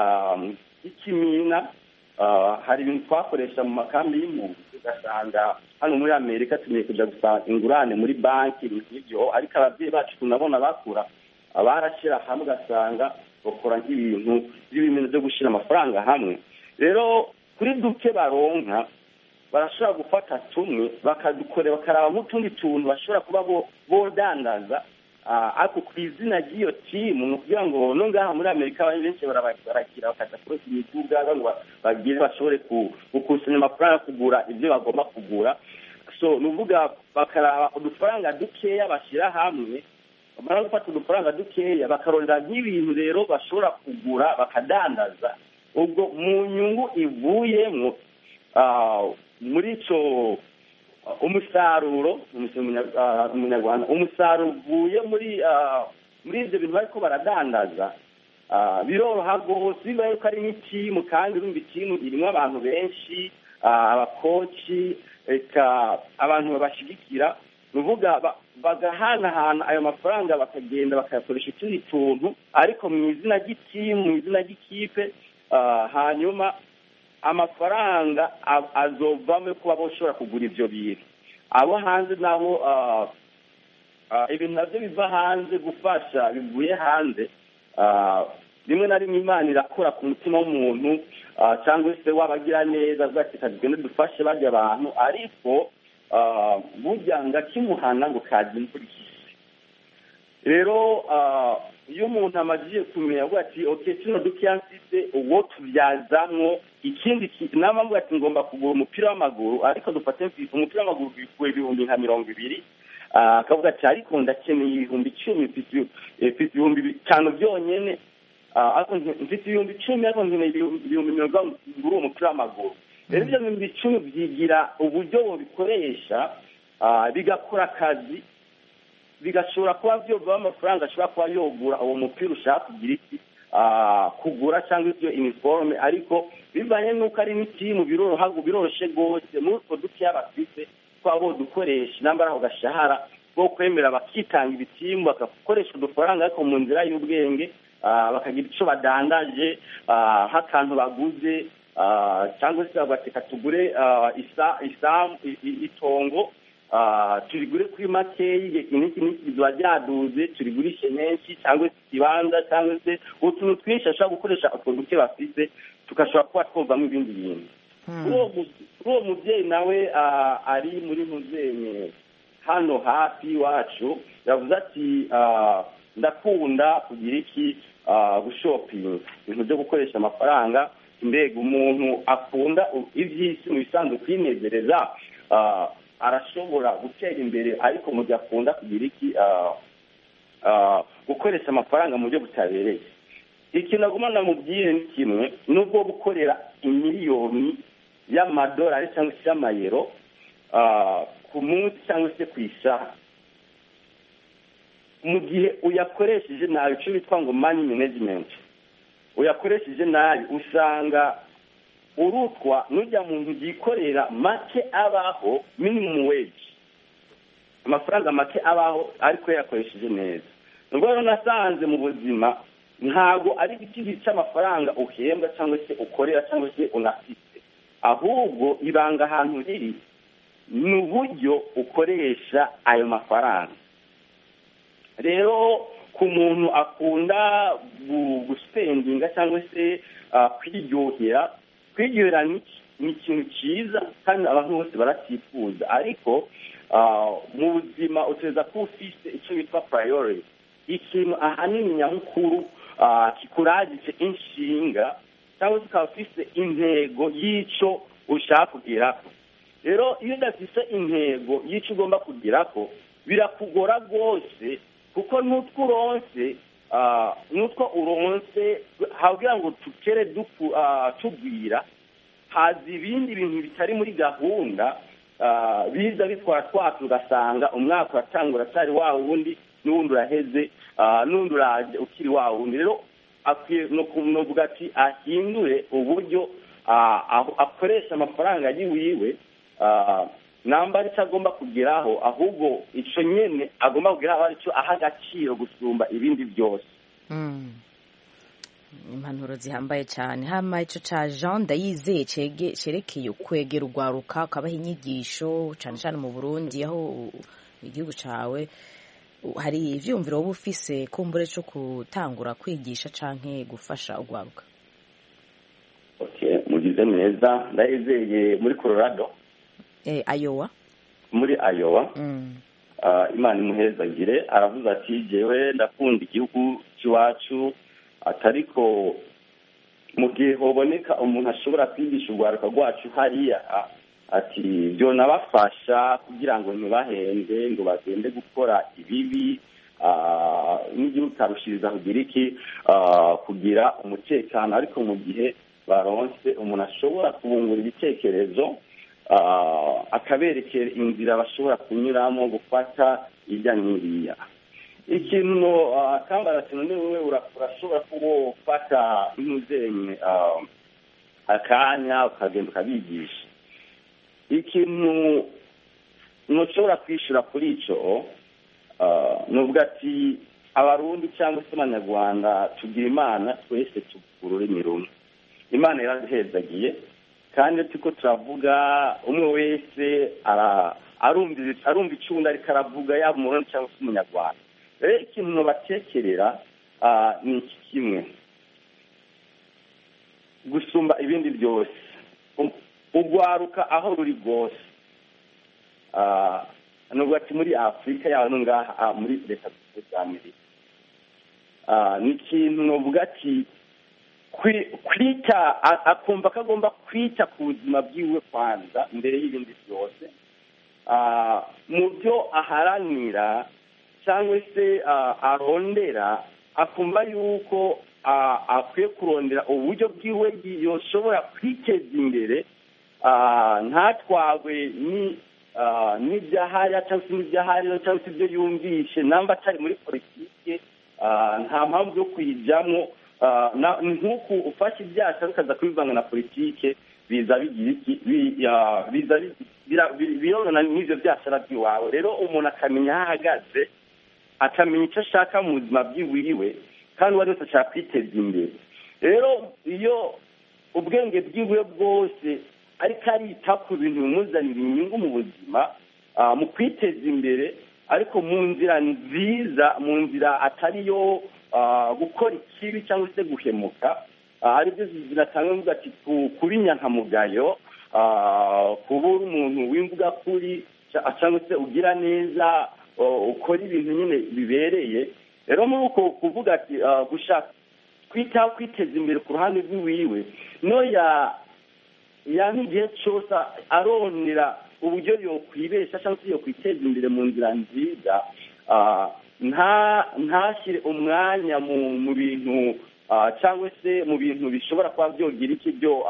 [SPEAKER 6] ikimina. Hari ibintu twakoresha mu makambi y'impunzi ugasanga hano muri amerika tugiye kujya gusaba ingurane muri banki n'ibyo, ariko ababyeyi bacu tunabona bakura barashyira hamwe ugasanga bakora nk'ibintu by'ibintu byo gushyira amafaranga hamwe. Rero kuri duke baronka barashobora gufata tumwe bakadukorera bakaraba nk'utundi tuntu bashobora kuba bodandaza ariko ku izina ry'iyo timu ni ukugira ngo no ngaha muri amerika abantu benshi barakira bakaza kureka imiduga ngo bagire bashobore gukusanya amafaranga yo kugura ibyo bagomba kugura. So ni ukuvuga bakaraba udufaranga dukeya bashyira hamwe, bamara gufata udufaranga dukeya bakarondera nk'ibintu rero bashobora kugura bakadandaza, ubwo mu nyungu ivuyemo muri icyo umusaruro umunyarwanda umusaruro uvuye muri muri ibyo bintu bariko baradandaza biroroha rwose bibaye ko ari nk'itimu, kandi urumva itimu irimo abantu benshi, abakoci, eka abantu babashigikira, ni ukuvuga bagahanahana ayo mafaranga bakagenda bakayakoresha utundi tuntu ariko mu izina ry'itimu, mu izina ry'ikipe, hanyuma amafaranga azovamo kuba bashobora kugura ibyo bintu. Abo hanze nabo ibintu nabyo biva hanze gufasha bivuye hanze, rimwe na rimwe Imana irakora ku mutima w'umuntu cyangwa se wabagira neza avuga ati tugende dufashe barya abantu, ariko burya ngakimuhana ngo kaza imvura ihise. Rero iyo umuntu amajije kumenya avuga ati okay kino dukeya mfite uwo tubyazamwo ikindi nama avuga ati ngomba kugura umupira w'amaguru, ariko dufate umupira w'amaguru bikuwe ibihumbi nka mirongo ibiri, akavuga ati ariko ndakeneye ibihumbi icumi, mfite ibihumbi bitanu byonyine, mfite ibihumbi icumi ariko nkeneye ibihumbi mirongo ngura uwo mupira w'amaguru. Rero ibyo bihumbi icumi byigira uburyo bubikoresha bigakora akazi, bigashobora kuba byova amafaranga ashobora kuba yogura uwo mupira ushaka kugira iki kugura cyangwa ibyo uniforme, ariko bivanye n'uko ari n'itimu biroroha biroroshe rwose muri utwo dukeya bafite twabo dukoresha nambara ako gashahara bwo kwemera bakitanga ibitimu bagakoresha udufaranga ariko mu nzira y'ubwenge, bakagira icyo badandaje nk'akantu baguze cyangwa se bagateka tugure itongo turigure kuri makeyi iki n'iki biba byaduze turigurishe menshi, cyangwa se ikibanza cyangwa se utuntu twinshi ashobora gukoresha utwo duke bafite tugashobora kuba twumvamo ibindi bintu. Uwo mubyeyi nawe ari muri muzenye hano hafi iwacu yavuze ati ndakunda kugira iki gushopinga, ibintu byo gukoresha amafaranga. Mbega umuntu akunda iby'isi mu bisanzwe kwinezereza arashobora gutera imbere, ariko mu gihe akunda kugira iki gukoresha amafaranga mu buryo butabereye. Ikintu aguma namubwire ni kimwe, nubwo gukorera imiliyoni y'amadolari cyangwa se y'amayero ku munsi cyangwa se ku isaha, mu gihe uyakoresheje nabi icyo bitwa ngo money management, uyakoresheje nabi usanga urutwa n'ujya mu nzu yikorera make abaho minimum wage, amafaranga make abaho ariko yakoresheje neza. Nubwo rero nasanze mu buzima ntabwo ari igiti cy'amafaranga uhembwa cyangwa se ukorera cyangwa se unafite, ahubwo ibanga ahantu riri ni uburyo ukoresha ayo mafaranga. Rero ku muntu akunda guspendinga cyangwa se kwiryohera, kwiryohera ni ikintu cyiza kandi abantu bose baracyifuza, ariko mu buzima utegereza kuba ufite icyo bitwa priority, ikintu ahanini nyamukuru kikuragije inshinga cyangwa se ukaba ufite intego y'icyo ushaka kugeraho. Rero iyo udafite intego y'icyo ugomba kugeraho birakugora rwose, kuko n'utwo uronse n'utwo uronse habwira ngo tukere tugwira, haza ibindi bintu bitari muri gahunda biza bitwara twacu, ugasanga umwaka uratangura atari wa wundi n'ubundi uraheze n'ubundi uraje ukiri wa wundi. Rero akwiye no kuvuga ati ahindure uburyo akoresha amafaranga yiwiwe, namba aricyo agomba kugeraho, ahubwo icyo nyine agomba kugeraho aricyo aha agaciro gusumba ibindi byose.
[SPEAKER 1] impanuro zihambaye cyane. hama icyo cya Jean Ndayizeye cyerekeye kwegera urwaruka ukabaha inyigisho cyane cyane mu Burundi aho igihugu cyawe, hari ivyumviro wowe ufise kumbure cyo gutangura kwigisha canke gufasha urwaruka?
[SPEAKER 6] Okay, mugize neza. Ndayizeye muri Colorado,
[SPEAKER 1] eh Iowa,
[SPEAKER 6] muri Iowa.
[SPEAKER 1] mm.
[SPEAKER 6] uh, Imana imuhezagire, aravuze ati jewe ndakunda igihugu cy'iwacu, atariko mu gihe hoboneka umuntu ashobora kwigisha urwaruka rwacu hariya, ati byo nabafasha kugira ngo ntibahende ngo bagende gukora ibibi, n'igihugu karushiriza kugira iki, kugira umutekano, ariko mu gihe baronse umuntu ashobora kubungura ibitekerezo akaberekera inzira bashobora kunyuramo gufata irya n'iriya. ikintu akambaratino ni wowe urashobora kuba ufata imuzenye akanya ukagenda ukabigisha ikintu ntushobora kwishyura kuri icyo. nubwo ati abarundi cyangwa se abanyarwanda tugira Imana, twese tuvuga ururimi rumwe. Imana yaraduhezagiye kandi tuko turavuga umwe wese arumva icunda ariko aravuga, yaba umurundi cyangwa se umunyarwanda. rero ikintu batekerera ni iki kimwe gusumba ibindi byose, urwaruka aho ruri rwose, nubwo ati muri Afurika yaba no ngaha muri Leta Zunze Ubumwe za Amerika, ni ikintu nuvuga ati kwita, akumva ko agomba kwita ku buzima bwiwe kwanza mbere y'ibindi byose, mu byo aharanira cyangwa se arondera, akumva yuko akwiye kurondera uburyo bwiwe yoshobora kwiteza imbere, ntatwawe n'ibyahari cyangwa se n'ibyahari cyangwa se ibyo yumvishe, namba atari muri politike nta mpamvu yo kuyijyamo. nk'uko ufashe ibyaha cyangwa ukaza kubivanga na politike, biza bigira iki, biza birona n'ibyo byashara by'iwawe. rero umuntu akamenya aho ahagaze, akamenya icyo ashaka mu buzima bwiwe, kandi uwo wese ashaka kwiteza imbere. rero iyo ubwenge bwiwe bwose ariko arita ku bintu bimuzanira inyungu mu buzima, mu kwiteza imbere, ariko mu nzira nziza, mu nzira atari yo gukora ikibi cyangwa se guhemuka, aribyo zinatanga mvuga ati kuba inyankamugayo, kuba uri umuntu w'imvuga kuri cyangwa se ugira neza, ukora ibintu nyine bibereye. rero muri uko kuvuga ati gushaka kwitaho kwiteza imbere ku ruhande rw'iwiwe, no ya ya nk'igihe cyose arondera uburyo yokwibesha cyangwa se yokwiteza imbere mu nzira nziza, ntashyire umwanya mu bintu cyangwa se mu bintu bishobora kuba byogira iki byo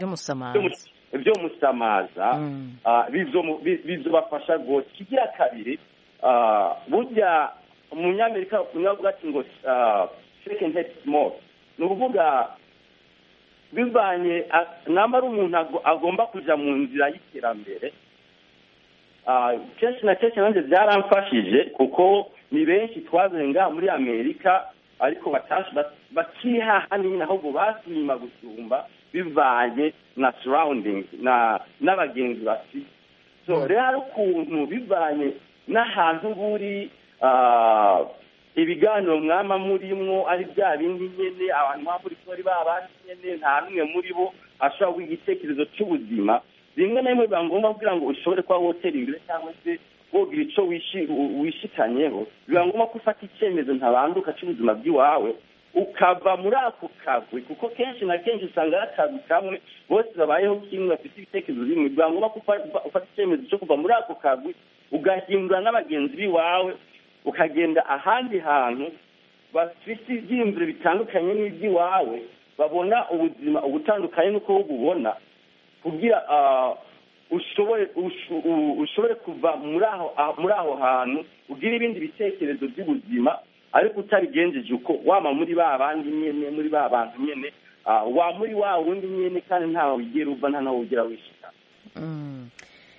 [SPEAKER 6] musamaza, bizobafasha rwose. kigira kabiri, burya umunyamerika unavuga ati ngo second head small, ni ukuvuga bivanye namba ari umuntu agomba kujya mu nzira y'iterambere. kenshi na kenshi nanjye byaramfashije, kuko ni benshi twazenga muri Amerika ariko bakiha hanini, ahubwo basinyima gusumba bivanye na surroundings n'abagenzi bafite. so rero ukuntu bivanye n'ahantu buri, ibiganiro mwama murimo ari bya bindi nyene, abantu baba muri kuri babandi nyene, nta n'umwe muri bo ashobora kugira igitekerezo cy'ubuzima. rimwe na rimwe biba ngombwa kugira ngo ushobore kuba wotera imbere cyangwa se wogira icyo wishikanyeho, biba ngombwa ko ufata icyemezo ntabanduka cy'ubuzima bw'iwawe, ukava muri ako kagwi, kuko kenshi na kenshi usanga ari akagwi kamwe, bose babayeho kimwe, bafite ibitekerezo bimwe. biba ngombwa ko ufata icyemezo cyo kuva muri ako kagwi, ugahindura n'abagenzi b'iwawe, ukagenda ahandi hantu bafite ibyiyumviro bitandukanye n'iby'iwawe, babona ubuzima ubutandukanye n'uko ububona, kugira ushobore ushobore kuva muri aho muri aho hantu ugira ibindi bitekerezo by'ubuzima, ariko utabigenjeje uko wama muri ba bandi nyene, muri ba bantu nyene, wa muri wa wundi nyene, kandi ntawe ugira uva nta nawe ugira wishika.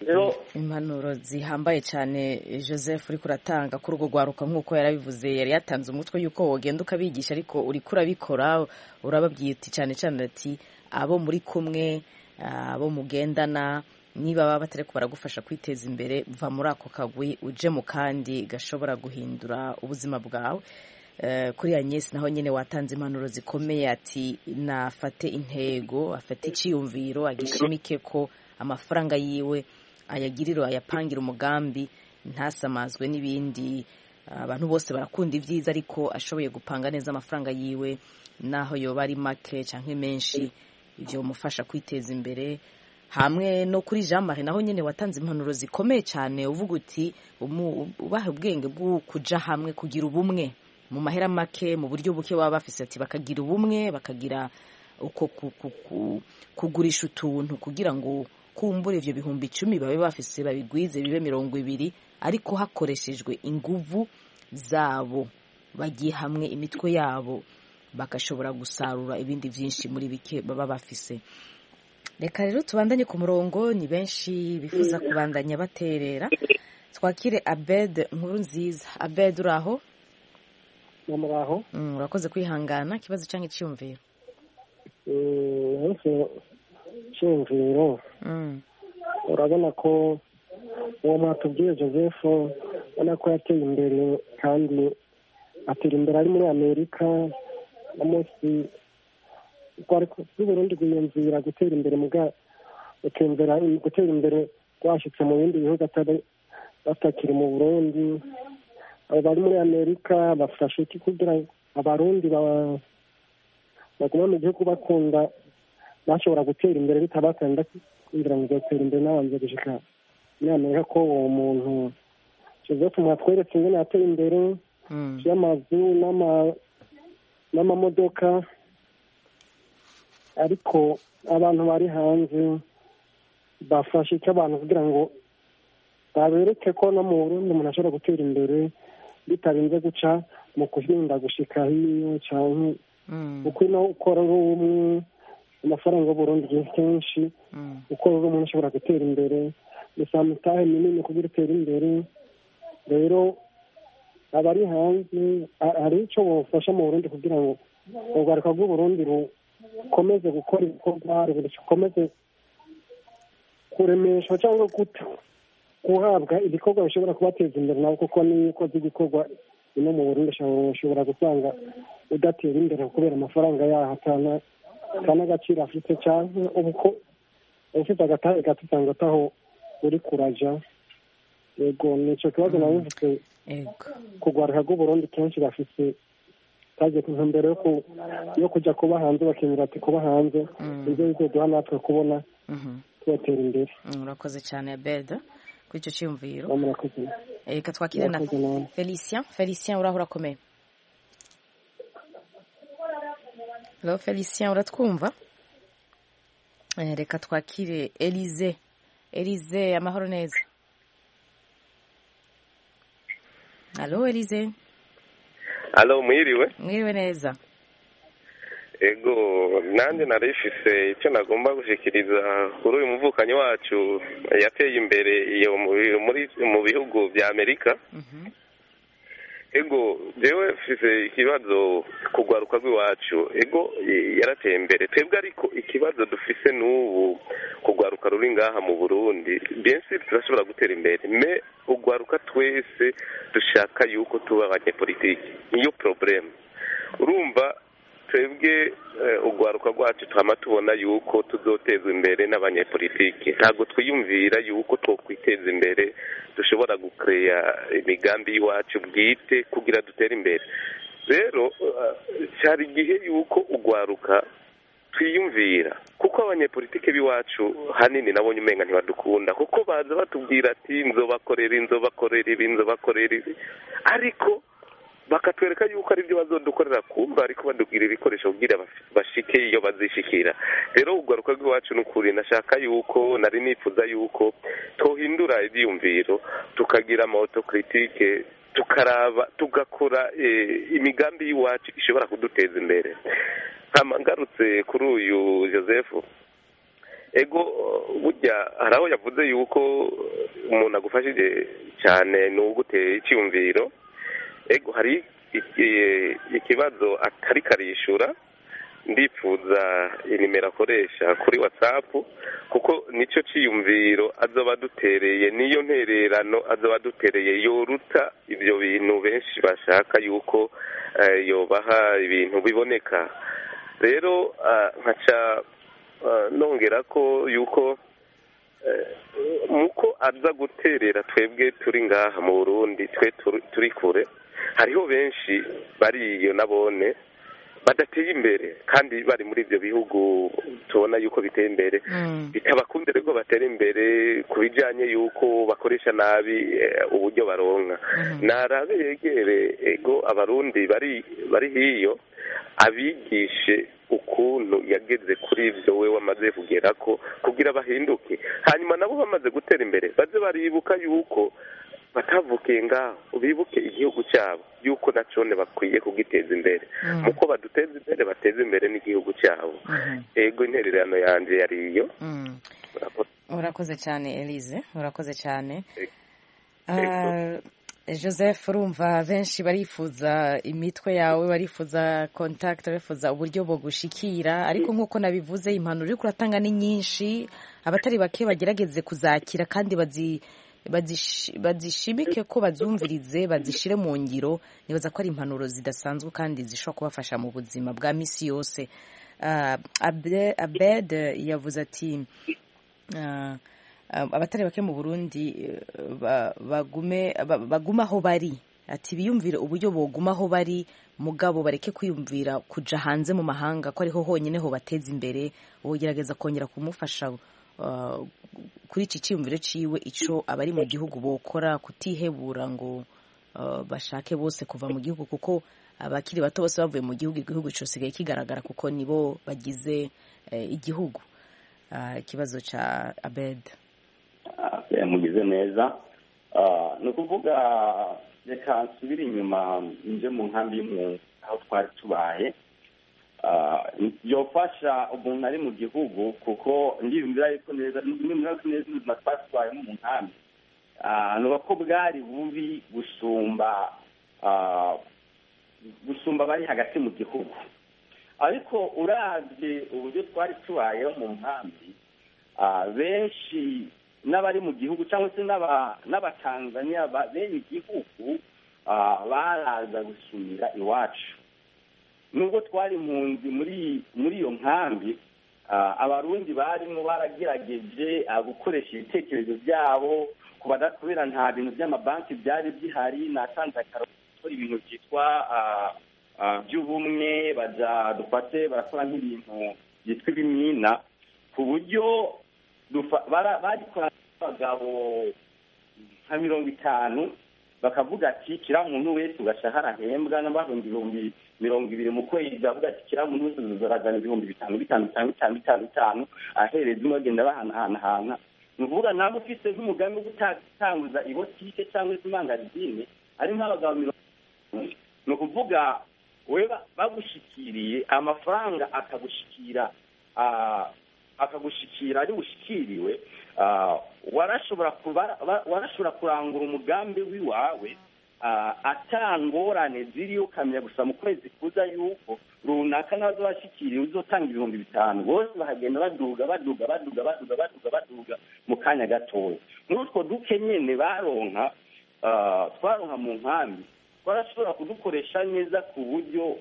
[SPEAKER 6] rero
[SPEAKER 1] impanuro zihambaye cyane Joseph uri kuratanga kuri urwo rwaruka nk'uko yarabivuze yari yatanze umutwe yuko wogenda ukabigisha ariko uri kurabikora urababwiye uti cyane cyane ati abo muri kumwe abo mugendana niba baba batari ko baragufasha kwiteza imbere va muri ako kagwi uje mu kandi gashobora guhindura ubuzima bwawe. Kuri Agnes naho nyine watanze impanuro zikomeye ati nafate intego afate icyiyumviro agishimike ko amafaranga yiwe ayagiriro ayapangira umugambi ntasamazwe n'ibindi. Abantu bose barakunda ibyiza ariko ashoboye gupanga neza amafaranga yiwe naho yoba ari make cyangwa menshi ibyo mufasha kwiteza imbere. Hamwe no kuri Jean Marie naho nyine watanze impanuro zikomeye cyane uvuga uti ubahe ubwenge bwo kuja hamwe kugira ubumwe mu mahera make mu buryo buke baba bafise ati bakagira ubumwe bakagira uko kugurisha utuntu kugira ngo kumbura ivyo bihumbi icumi babe bafise babigwize bibe mirongo ibiri ariko hakoreshejwe inguvu zabo bagiye hamwe imitwe yabo bagashobora gusarura ibindi byinshi muri bike baba bafise. Reka rero tubandanye ku murongo ni benshi bifuza kubandanya baterera. Twakire Abed nkuru nziza. Abed uraho?
[SPEAKER 12] Muraho.
[SPEAKER 1] Mm, urakoze kwihangana kibazo cyangwa icyumviro.
[SPEAKER 12] Eh, mm, cyumviro.
[SPEAKER 1] Mm.
[SPEAKER 12] Urabona ko uwo mwatubwiye Joseph ubona ko yateye imbere kandi atera imbere ari muri Amerika amosi kwariko Burundi gwiyumvira gutera imbere muga gutembera gutera imbere kwashitse mu bindi bihugu atari batakiri mu Burundi. Abo bari muri Amerika bafashe iki kugira abarundi baguma mu gihugu bakunda bashobora gutera imbere bitabakanda kugira ngo gutera imbere n'abantu gushika Amerika ko uwo muntu Joseph mwatweretse ingene yateye imbere y'amazu n'ama n'amamodoka ariko abantu bari hanze bafashe icyo abantu kugira ngo babereke ko no mu Burundi umuntu ashobora gutera imbere bitarinze guca mu kuhinda gushika hiyo cyane uko no ukora rumwe amafaranga y'Uburundi kenshi uko umuntu ashobora gutera imbere gusa mutahe minini kugira gutera imbere. Rero abari hanze hari icyo bofasha mu Burundi kugira ngo ugaruka bw'u Burundi rukomeze gukora ibikorwa rukomeze kuremesha cyangwa guta guhabwa ibikorwa bishobora kubateza imbere nabo kuko niko z'igikorwa ino mu Burundi ushobora gusanga udatera imbere kubera amafaranga yaho atana kana agaciro afite cyangwa ubuko ufite agatahe gato usanga ataho uri kuraja. Yego nicyo kibazo nawe mfite kugwaruka bw'u Burundi kenshi bafite taje ku mbere yo yo kujya kuba hanze bakemera ati kuba hanze ibyo bizoduha natwe kubona twatera imbere.
[SPEAKER 1] Urakoze cyane Abed kuri icyo cyumviro. Reka twakire na Felicien. Felicien uraho urakomeye? Hello Felicien uratwumva? Reka twakire Elize. Elize amahoro neza? Hello Elize.
[SPEAKER 13] Hello mwiriwe?
[SPEAKER 1] Mwiriwe neza.
[SPEAKER 13] Ego nande narifise icyo nagomba gushikiriza kuri uyu muvukanyi wacu yateye imbere iyo muri mu bihugu bya Amerika.
[SPEAKER 1] Mhm.
[SPEAKER 13] Ego jewe fise ikibazo kugwaruka rw'iwacu. Ego yarateye imbere twebwe ariko ikibazo dufise n'ubu kugwaruka ruri ngaha mu Burundi bien sûr turashobora gutera imbere me ugwaruka twese dushaka yuko tuba abanyepolitiki niyo problem. Urumva twebwe ugwaruka rwacu twama tubona yuko tuzotezwa imbere n'abanyepolitiki ntabwo twiyumvira yuko twokwiteza imbere dushobora gukreya imigambi y'iwacu bwite kugira dutere imbere. Rero cyari igihe yuko ugwaruka twiyumvira kuko abanyepolitike biwacu hanini nabonye umenga ntibadukunda kuko baza batubwira ati nzobakorera inzobakorera ibi nzobakorera ibi ariko bakatwereka yuko ari byo bazodukorera kumva ariko badubwira ibikoresho kugira bashike iyo bazishikira. Rero ugaruka rw'iwacu n'ukuri nashaka yuko nari nifuza yuko tohindura ibyumviro tukagira autocritique tukaraba tugakora e, imigambi y'iwacu ishobora kuduteza imbere. Hama ngarutse kuri uyu Joseph ego burya hari aho yavuze yuko umuntu agufashije cyane ni ugutera icyumviro. Ego hari ikibazo atari karishura, ndifuza inimero akoresha kuri watsapu kuko nicyo cyiyumviro azoba dutereye, niyo ntererano azoba dutereye yoruta ibyo bintu benshi bashaka yuko yobaha ibintu biboneka. Rero nkaca nongera ko yuko muko aza guterera twebwe turi ngaha mu Burundi, twe turi kure, hariho benshi bariyo nabone badateye imbere kandi bari muri ibyo bihugu tubona yuko biteye imbere, bitabakundira ko batera imbere ku bijyanye yuko bakoresha nabi uburyo baronka. Narabe yegere ego abarundi bari bari hiyo abigishe ukuntu yageze kuri ibyo we wamaze kugera ko kugira bahinduke, hanyuma nabo bamaze gutera imbere baze baribuka yuko batavukiye ngaho, bibuke igihugu cyabo yuko nacone bakwiye kugiteza imbere. Muko baduteza imbere bateza imbere n'igihugu cyabo. Ego intererano yanje yariyo.
[SPEAKER 1] Urakoze cyane Elise, urakoze cyane. Joseph, urumva benshi barifuza imitwe yawe, barifuza contact, barifuza uburyo bwo gushikira, ariko nk'uko nabivuze impanuro uri kuratanga ni nyinshi, abatari bake bagerageze kuzakira kandi bazi bazishimike ko bazumvirize, bazishire mu ngiro. Nibaza ko ari impanuro zidasanzwe kandi zishobora kubafasha mu buzima bwa misi yose. Abed yavuze ati abatari bake mu Burundi bagume baguma aho bari, ati biyumvire uburyo boguma aho bari mugabo bareke kwiyumvira kuja hanze mu mahanga ko ariho honyine ho bateza imbere. Ugerageza kongera kumufasha kuri iki cyumviro ciwe ico abari mu gihugu bokora, kutihebura ngo bashake bose kuva mu gihugu, kuko abakiri bato bose bavuye mu gihugu, igihugu cyose kigaragara kuko nibo bagize igihugu. Ikibazo ca Abed
[SPEAKER 6] mugize neza, ni ukuvuga reka nsubire inyuma nje mu nkambi y'impunzi aho twari tubaye. Yofasha umuntu ari mu gihugu kuko ndiyumvira yuko neza nimura neza ubuzima twatwaye mu nkambi nuba ko bwari bubi gusumba gusumba bari hagati mu gihugu. Ariko uravye uburyo twari tubayeho mu nkambi, benshi n'abari mu gihugu cyangwa se n'abatanzaniya bene igihugu baraza gusumira iwacu. Nubwo twari impunzi muri muri iyo nkambi, abarundi barimo baragerageje gukoresha ibitekerezo byabo kubera nta bintu by'amabanki byari bihari. Natanze akarorero ibintu byitwa by'ubumwe, baja dufate barakora nk'ibintu byitwa ibimina, ku buryo bari kwa abagabo nka mirongo itanu bakavuga ati kira muntu wese ugashahara hembwa n'abarundi ibihumbi mirongo ibiri mu kwezi, bavuga ati kira muntu wese uzoragana ibihumbi bitanu bitanu bitanu bitanu bitanu bitanu ahereza umwe agenda bahanahana. Ni ukuvuga nawe ufise nk'umugambi wo gutanguza ibotike cyangwa se imangazine ari nk'abagabo mirongo itanu, ni ukuvuga we bagushikiriye amafaranga akagushikira akagushikira ari bushikiriwe, warashobora warashobora kurangura umugambi wiwawe atangorane ziri ukamenya gusa mu kwezi kuza yuko runaka nazo bashikiriye uzotanga ibihumbi bitanu. Bose bahagenda baduga baduga baduga baduga baduga baduga mu kanya gatoya. N'utwo duke nyene baronka twaronka mu nkambi twarashobora kudukoresha neza ku buryo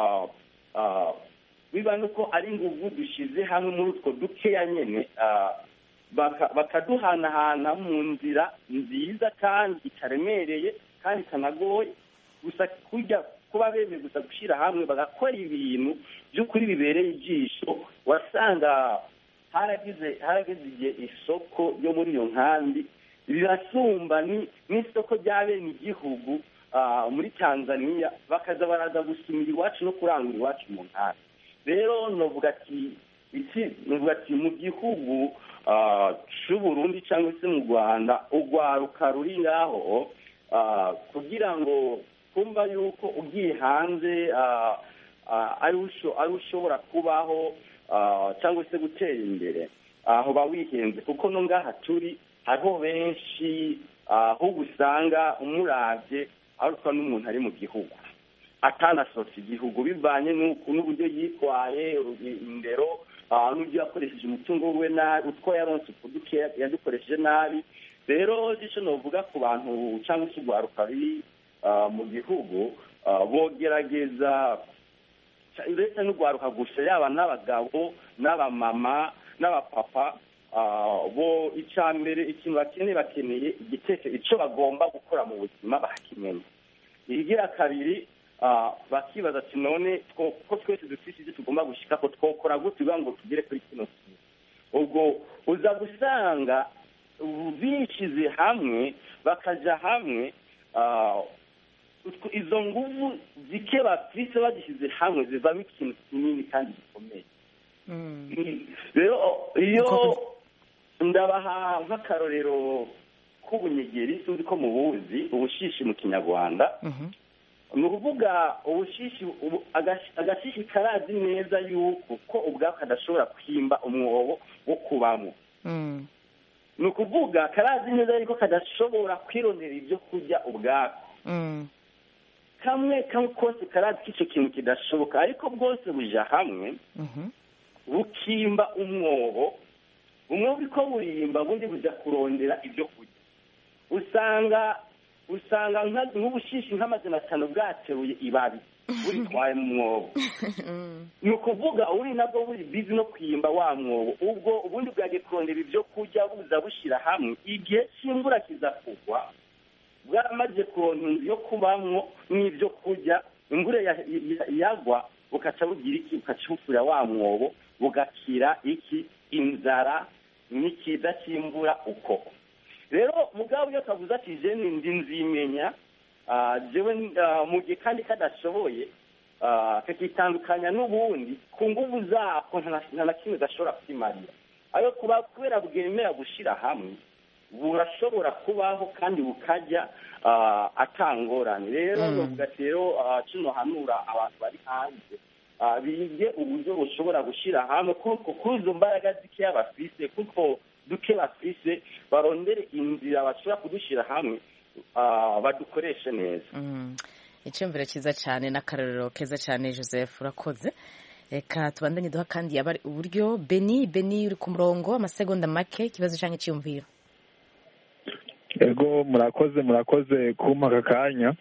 [SPEAKER 6] biba nuko ari inguvu dushize hamwe muri utwo dukeya nyene bakaduhanahana mu nzira nziza kandi itaremereye kandi itanagoye. Gusa kurya kuba bemeye gusa gushyira hamwe bagakora ibintu by'ukuri bibereye ijisho, wasanga haragize haragize igihe isoko ryo muri iyo nkambi rirasumba n'isoko rya bene igihugu muri Tanzania, bakaza baraza gusumira iwacu no kurangura iwacu mu nkambi. Rero novuga ati iki novuga ati mu gihugu cy'u Burundi cyangwa se mu Rwanda, urwaruka ruri ngaho kugira ngo kumva yuko ugiye hanze ari ushobora kubaho cyangwa se gutera imbere, aho bawihenze kuko no ngaha turi hariho benshi aho usanga umuravye arutwa n'umuntu ari mu gihugu atanasohotse igihugu bivanye n'uburyo yitwaye indero n'uburyo yakoresheje umutungo we nabi utwo yaronse uduke yadukoresheje nabi rero icyo novuga ku bantu cyangwa se urwaruka ruri mu gihugu bogerageza uretse n'urwaruka gusa yaba n'abagabo n'abamama n'abapapa bo icya mbere ikintu bakeneye bakeneye igitekerezo icyo bagomba gukora mu buzima bakimenya igira kabiri bakibaza ati none ko twese dufite ibyo tugomba gushyika ko twokora gute kugira ngo tugere kuri kino kintu ubwo uza gusanga bishyize hamwe bakajya hamwe izo nguvu zike bafite bagishyize hamwe zivamo ikintu kinini kandi gikomeye rero iyo ndabaha nk'akarorero k'ubunyegeri sinzi ko mubuzi ubushishi mu kinyarwanda ni ukuvuga ubushishi agashishi karazi neza yuko ko ubwako kadashobora kwimba umwobo wo kubamo ni ukuvuga karazi neza yuko kadashobora kwirondera ibyo kurya ubwako kamwe kamwe kose karazi ko icyo kintu kidashoboka ariko bwose buja hamwe bukimba umwobo umwobo uriko burimba bundi buja kurondera ibyo kurya usanga usanga nk'ubushishi nk'amazina atanu bwateruye ibabi buritwaye mu mwobo ni ukuvuga uri nabwo buri bizi no kwimba wa mwobo ubwo ubundi bwagiye kurondera ibyo kurya buza bushyira hamwe igihe cy'imvura kiza kugwa bwamaze kuronka inzu yo kubamwo n'ibyo kurya imvura yagwa bukaca bugira iki bukaca bufurira wa mwobo bugakira iki inzara n'ikiza cy'imvura uko rero mugabo iyo kavuze ati je ndi nzimenya jewe mu gihe kandi kadashoboye kakitandukanya n'ubundi ku nguvu zako nta na kimwe gashobora kwimarira ayo kuba kubera bwemera gushyira hamwe burashobora kubaho kandi bukajya atangorane rero bavuga ati rero kino hanura abantu bari hanze bige uburyo bushobora gushyira hamwe kuko kuri izo mbaraga zikeya bafise kuko duke bafise barondere inzira bashobora kudushyira hamwe badukoreshe neza
[SPEAKER 1] icyumviro cyiza cyane n'akarorero keza cyane Joseph urakoze reka tubandanye duha kandi yaba uburyo Beni Beni uri ku murongo amasegonda make ikibazo cyangwa icyumviro
[SPEAKER 4] ego murakoze murakoze kumpa aka kanya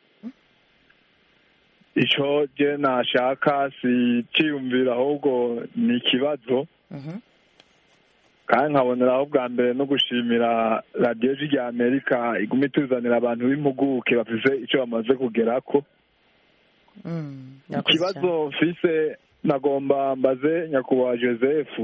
[SPEAKER 4] icyo je nashaka si cyiyumvira ahubwo ni ikibazo kandi nkaboneraho bwa mbere no gushimira radiyo rya amerika iguma ituzanira abantu b'impuguke bafise icyo bamaze kugerako ikibazo mfise nagomba mbaze nyakubahwa Joseph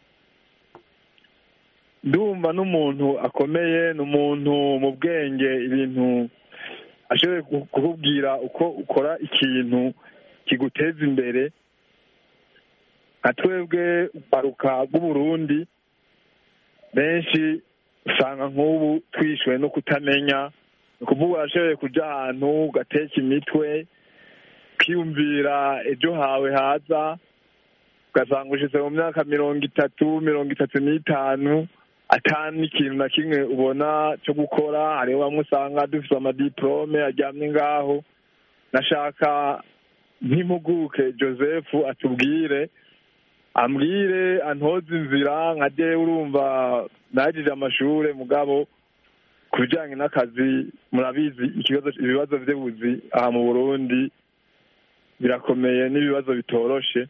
[SPEAKER 4] ndumva n'umuntu akomeye n'umuntu mu bwenge ibintu ashoboye kukubwira uko ukora ikintu kiguteza imbere nka twebwe baruka bw'uburundi benshi usanga nk'ubu twishyuwe no kutamenya ni ukuvuga urashoboye kujya ahantu ugateka imitwe ukiyumvira ejo hawe haza ugasanga ushize mu myaka mirongo itatu mirongo itatu n'itanu atani ikintu na kimwe ubona cyo gukora hariho bamwe usanga dufite amadiplome aryamye ngaho nashaka nk'impuguke Joseph atubwire ambwire antoze inzira nka je urumva nagije amashure mugabo ku bijyanye n'akazi murabizi ikibazo ibibazo by'ubuzi aha mu Burundi birakomeye n'ibibazo bitoroshe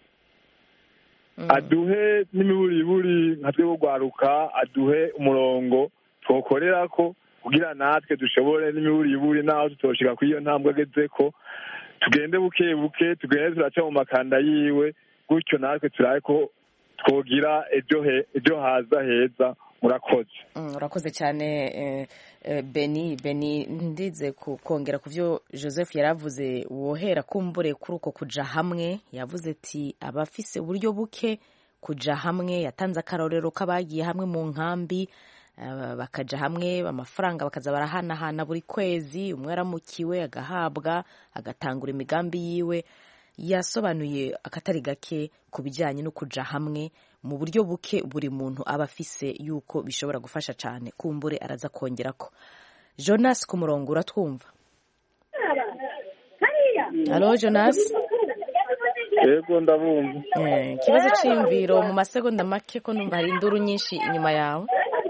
[SPEAKER 4] aduhe n'imiburiburi nka twe rwaruka aduhe umurongo twokorera ko kugira natwe dushobore n'imiburiburi naho tutoshika kuri iyo ntambwe ageze ko tugende buke buke tugende turaca mu makanda yiwe gutyo natwe turaye ko twogira ejo ejo haza heza murakoze
[SPEAKER 1] urakoze cyane Beni Beni ndize kongera ku byo Joseph yaravuze wohera kumbure kuri uko kuja hamwe yavuze ati abafise uburyo buke kuja hamwe yatanze akarorero k'abagiye hamwe mu nkambi bakaja hamwe amafaranga bakaza barahanahana buri kwezi umwe aramukiwe agahabwa agatangura imigambi yiwe yasobanuye akatari gake ku bijyanye no kuja hamwe mu buryo buke buri muntu aba afise yuko bishobora gufasha cyane. Kumbure araza kongera ko. Jonas ku murongo uratwumva? Halo Jonas.
[SPEAKER 4] Yego ndabumva.
[SPEAKER 1] Eh, kibazo cy'imviro mu masegonda make ko numva hari induru nyinshi inyuma yawe.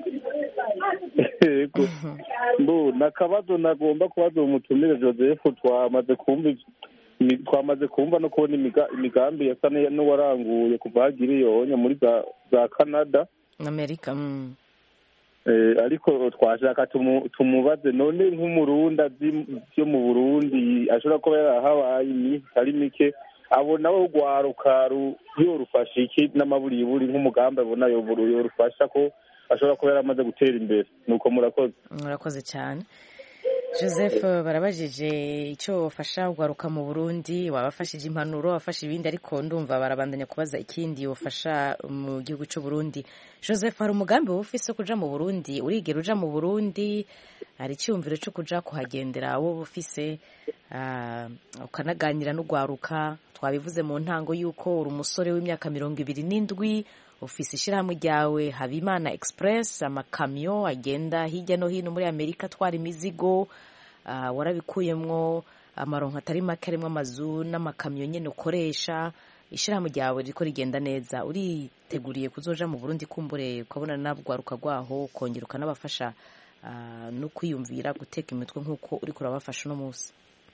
[SPEAKER 4] Yego. Mbo nakabazo nagomba kubaza umutumire Joseph, twamaze kumva twamaze kumva no kubona imigambi yasa n'uwaranguye kuva hagiriyonya muri za za Canada,
[SPEAKER 1] Amerika. Mm.
[SPEAKER 4] Eh, ariko twashaka tumubaze none nk'umurundi byo mu Burundi ashobora kuba yarahabaye iminsi ari mike, abona we rwaruka yorufasha iki n'amaburiburi nk'umugambi abona yorufasha ko ashobora kuba yaramaze gutera imbere? Nuko murakoze.
[SPEAKER 1] Murakoze cyane. Joseph, barabajije icyo wafasha ugaruka mu Burundi, wabafashije impanuro, wafashe ibindi, ariko ndumva barabandanya kubaza ikindi wafasha mu gihugu cy'u Burundi. Joseph, hari umugambi wowe ufise kuja mu Burundi? Urigera uja mu Burundi? Hari icyumviro cyo kuja kuhagendera wowe ufise? Uh, ukanaganira n'ugwaruka? Twabivuze mu ntango yuko uri umusore w'imyaka mirongo ibiri n'indwi, ufise ishyirahamwe ryawe Habimana Express, amakamyo agenda hirya no hino muri Amerika atwara imizigo. Uh, warabikuyemwo amaronko atari make arimwo amazu n'amakamyo nyene ukoresha. Ishyirahamwe ryawe riko rigenda neza. Uriteguriye kuzoja mu Burundi kumbure ukabona nabwaruka rwaho kongera ukanabafasha uh, no kwiyumvira guteka imitwe nk'uko uriko urabafasha uno munsi?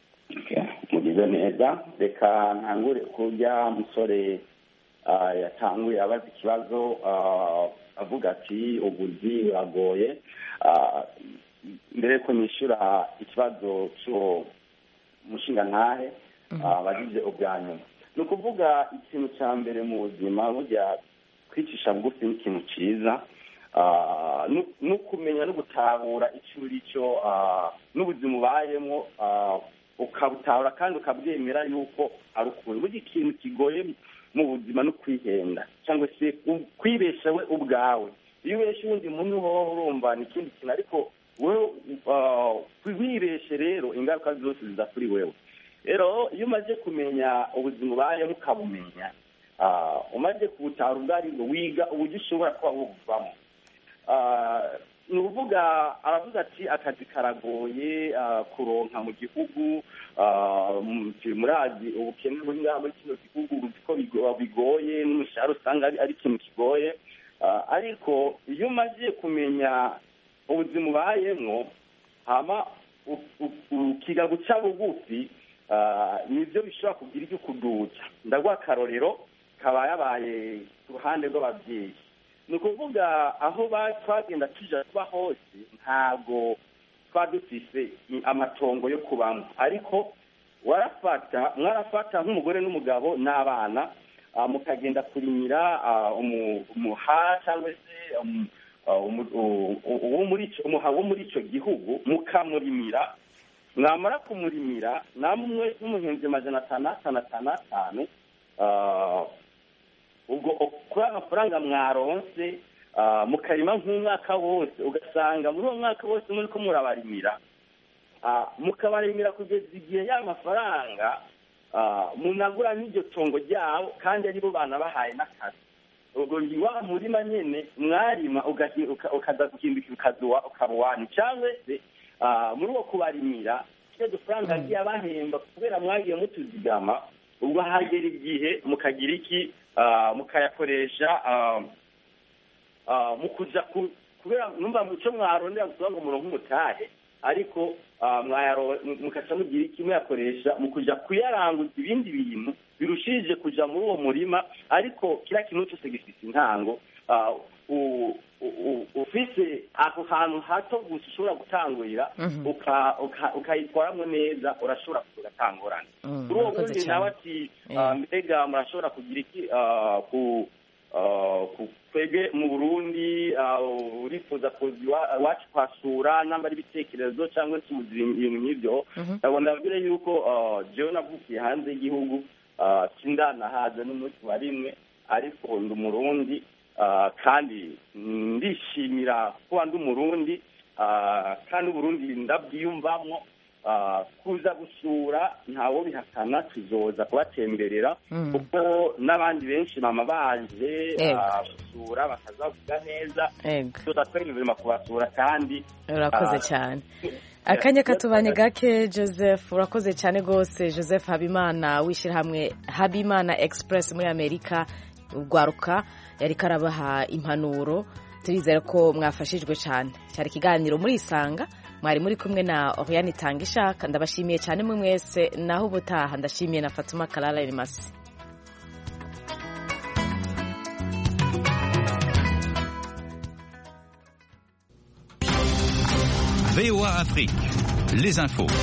[SPEAKER 6] Mugize neza. Reka ntangure kurya musore Uh, yatanguye abaza ikibazo uh, avuga ati ubuzi buragoye. Uh, mbere ko nishyura ikibazo cyo mushinga ntahe bagize uh, ubwa nyuma, ni ukuvuga ikintu cya mbere mu buzima burya kwicisha bugufi ni ikintu cyiza, uh, no kumenya no gutahura icyo uri cyo uh, n'ubuzima ubayemo uh, ukabutahura kandi ukabwemera yuko ari ukuri. Burya ikintu kigoye mu buzima no kwihenda cyangwa se kwibesha we ubwawe. Iyo ubesha undi muntu ho urumva ni ikindi kintu, ariko wewe wibeshe rero ingaruka zose ziza kuri wewe. Rero iyo umaze kumenya ubuzima ubayemo ukabumenya, umaze kubutahura ubwari bwo, wiga uburyo ushobora kuba wubuvamo. Ni ukuvuga aravuga ati akazi karagoye kuronka mu gihugu, murazi ubukene buri ngaha muri kino gihugu ko bigoye, n'umushahara usanga ari ikintu kigoye. Ariko iyo umaze kumenya ubuzima ubayemo hama ukiga guca bugufi, nibyo bishobora kugira ibyo kuduca. Ndaguha akarorero kaba yabaye ku ruhande rw'ababyeyi. Ni ukuvuga aho twagenda tujya tuba hose ntabwo twaba dufise amatongo yo kubamo, ariko warafata mwarafata nk'umugore n'umugabo n'abana, mukagenda kurimira umuha cyangwa se wo muri icyo gihugu, mukamurimira. Mwamara kumurimira namwe n'umuhinzi amajana atanu atanu atanu atanu, ubwo kuri amafaranga mwaronse mukarima nk'umwaka wose, ugasanga muri uwo mwaka wose muri ko murabarimira, mukabarimira kugeza igihe ya mafaranga munagura n'iryo tongo ryabo, kandi aribo bana bahaye n'akazi. ubwo wa murima nyene mwarima ukaza guhindukira ukaruwani cyangwa se muri uwo kubarimira cyo dufaranga agiye abahemba kubera mwagiye mutuzigama, ubwo hagera igihe mukagira iki mukayakoresha mukuja kubera numva muco mwarondera gusaba ngo muronke umutahe, ariko mukaca mugira iki muyakoresha mukuja kuyaranguza ibindi bintu birushije kuja muri uwo murima, ariko kila kintu cyose gifite intango. Ufise aho hantu hato gusa ushobora gutangurira ukayitwaramo neza, urashobora kugatangurana kuri uwo mundi nawe ati mbega murashobora kugira iki kwege mu Burundi urifuza kuza iwacu kwasura namba ari ibitekerezo cyangwa se ibintu nk'ibyo. Ndabona ndabwire yuko jewe navukiye hanze y'igihugu, sindanahaza n'umunsi wa rimwe, ariko ndi Umurundi kandi ndishimira kuba ndi Umurundi kandi Uburundi ndabwiyumvamo. kuza gusura ntawo bihakana tuzoza kubatemberera kuko n'abandi benshi mama baje gusura bakazavuga neza tuza twemerera kubasura kandi
[SPEAKER 1] urakoze cyane akanya katubanye gake Joseph urakoze cyane gose Joseph Habimana w'ishirahamwe Habimana Express muri Amerika ugwaruka yari karabaha impanuro turizera ko mwafashijwe cyane cyari kiganiro muri isanga mwari muri kumwe na Oriane Tangishaka ndabashimiye cyane mwe mwese naho ubutaha ndashimiye na Fatuma Kalala Elimasi
[SPEAKER 14] V O A Afrique, les infos.